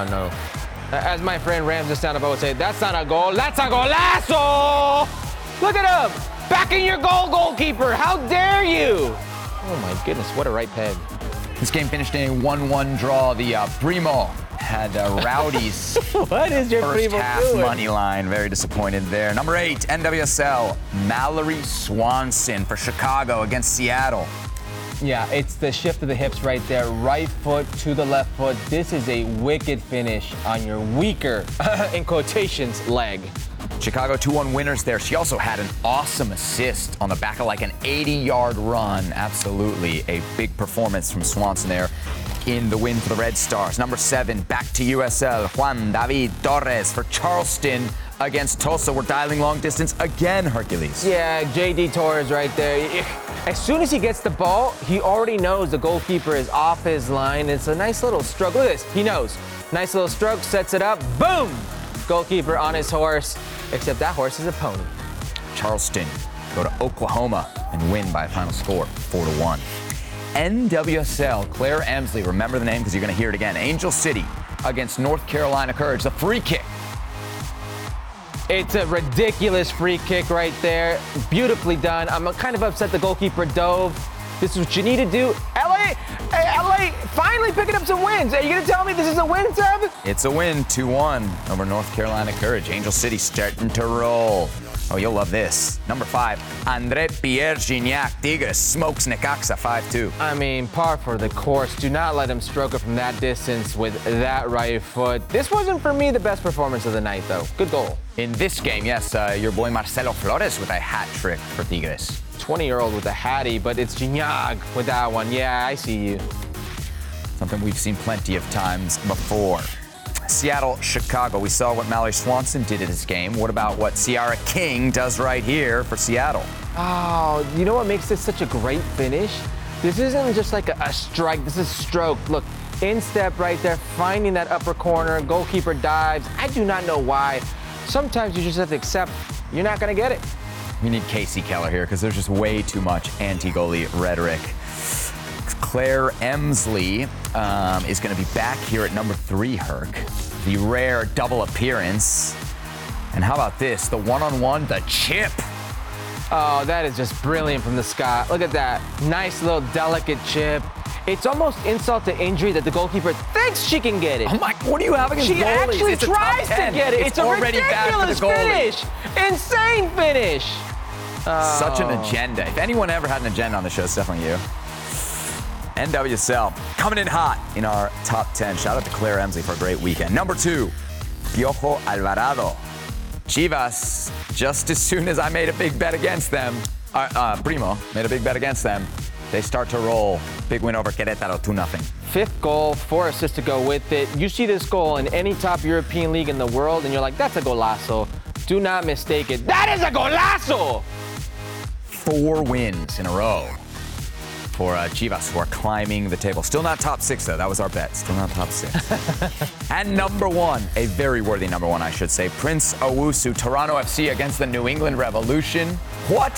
As my friend Rams Estanova would say, that's not a goal, that's a golazo! Look at him, backing your goalkeeper, how dare you? Oh my goodness, what a right peg. This game finished in a 1-1 draw. The Primo had Rowdies what is your first Primo half doing? money line. Very disappointed there. Number 8, NWSL, Mallory Swanson for Chicago against Seattle. Yeah, it's the shift of the hips right there. Right foot to the left foot. This is a wicked finish on your weaker, in quotations, leg. Chicago 2-1 winners there. She also had an awesome assist on the back of like an 80-yard run. Absolutely a big performance from Swanson there in the win for the Red Stars. Number 7, back to USL, Juan David Torres for Charleston against Tulsa. We're dialing long distance again, Hercules. Yeah, JD Torres right there. As soon as he gets the ball, he already knows the goalkeeper is off his line. It's a nice little stroke. Look at this. He knows. Nice little stroke, sets it up. Boom! Goalkeeper on his horse, except that horse is a pony. Charleston go to Oklahoma and win by a final score, 4-1. NWSL, Claire Emsley, remember the name because you're going to hear it again. Angel City against North Carolina Courage. The free kick. It's a ridiculous free kick right there. Beautifully done. I'm kind of upset the goalkeeper dove. This is what you need to do. LA, finally picking up some wins. Are you going to tell me this is a win, Seb? It's a win, 2-1 over North Carolina Courage. Angel City starting to roll. Oh, you'll love this. Number 5, André Pierre Gignac. Tigres smokes Necaxa 5-2. I mean, par for the course. Do not let him stroke it from that distance with that right foot. This wasn't, for me, the best performance of the night, though. Good goal. In this game, yes, your boy Marcelo Flores with a hat trick for Tigres. 20-year-old with a hattie, but it's Gignac with that one. Yeah, I see you. Something we've seen plenty of times before. Seattle, Chicago. We saw what Mallory Swanson did in this game. What about what Ciara King does right here for Seattle? Oh, you know what makes this such a great finish? This isn't just like a strike. This is stroke. Look, instep right there, finding that upper corner. Goalkeeper dives. I do not know why. Sometimes you just have to accept you're not going to get it. We need Casey Keller here because there's just way too much anti-goalie rhetoric. Claire Emsley is going to be back here at number 3, Herc. The rare double appearance. And how about this? The one-on-one, the chip. Oh, that is just brilliant from the Scot. Look at that. Nice little delicate chip. It's almost insult to injury that the goalkeeper thinks she can get it. Oh my, what do you have against She goalies? actually It's a tries top to 10. get it. It's a already bad for the ridiculous goalie. finish. Insane finish. Such an agenda. If anyone ever had an agenda on the show, it's definitely you. NWSL coming in hot in our top 10. Shout out to Claire Emsley for a great weekend. Number 2, Piojo Alvarado. Chivas, just as soon as I made a big bet against them, Primo made a big bet against them, they start to roll. Big win over Querétaro, 2-0. 5th goal, 4 assists to go with it. You see this goal in any top European league in the world, and you're like, that's a golazo. Do not mistake it. That is a golazo! 4 wins in a row for Chivas, who are climbing the table. Still not top 6, though. That was our bet. Still not top 6. And number 1, a very worthy number 1, I should say, Prince Owusu, Toronto FC against the New England Revolution. What?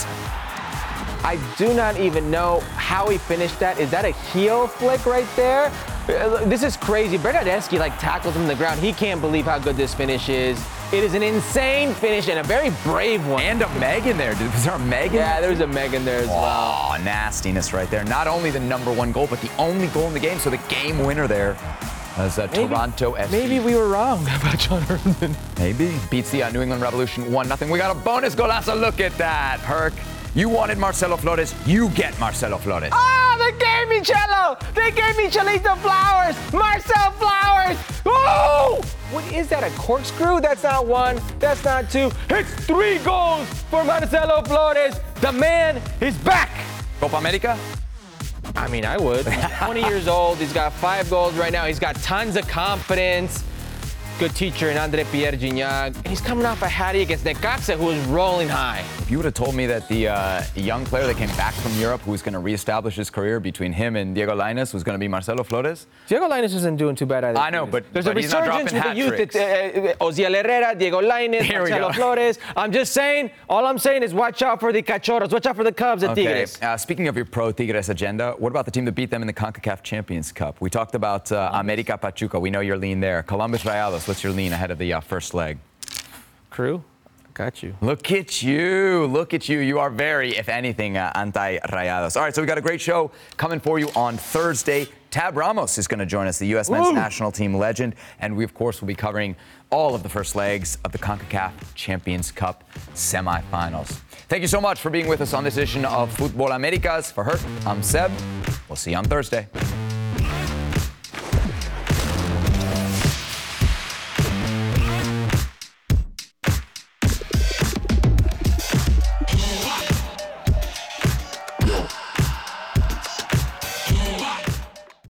I do not even know how he finished that. Is that a heel flick right there? This is crazy. Bernardeschi tackles him to the ground. He can't believe how good this finish is. It is an insane finish and a very brave one. And a Meg in there. Was there a Meg in there? Yeah, there's a Meg in there as well. Oh, nastiness right there. Not only the number 1 goal, but the only goal in the game. So the game winner there was Toronto FC. Maybe we were wrong about John Herman. Maybe. Beats the New England Revolution 1-0. We got a bonus golazo. Look at that, Herc. You wanted Marcelo Flores, you get Marcelo Flores. Ah, they gave me Cello! They gave me Chelito Flowers! Marcel Flowers! Oh! What is that, a corkscrew? That's not 1, that's not 2. It's 3 goals for Marcelo Flores. The man is back! Copa America? I mean, I would. He's 20 years old, he's got 5 goals right now, he's got tons of confidence. Good teacher in André Pierre Gignac. And he's coming off a hattie against Necaxa, who is rolling high. If you would have told me that the young player that came back from Europe who was going to reestablish his career between him and Diego Lainez was going to be Marcelo Flores. Diego Lainez isn't doing too bad either. I know, but there's a he's not resurgence dropping with the youth. hat-tricks. Osiel Herrera, Diego Lainez, Marcelo Flores. I'm just saying, all I'm saying is watch out for the Cachorros. Watch out for the Cubs at Tigres. Speaking of your pro Tigres agenda, what about the team that beat them in the CONCACAF Champions Cup? We talked about America Pachuca. We know your lean there. Columbus Rayados, what's your lean ahead of the first leg? Crew, got you. Look at you. Look at you. You are very, if anything, anti-Rayados. All right, so we got a great show coming for you on Thursday. Tab Ramos is going to join us, the U.S. men's national team legend. And we, of course, will be covering all of the first legs of the CONCACAF Champions Cup semifinals. Thank you so much for being with us on this edition of Futbol Americas. For her, I'm Seb. We'll see you on Thursday.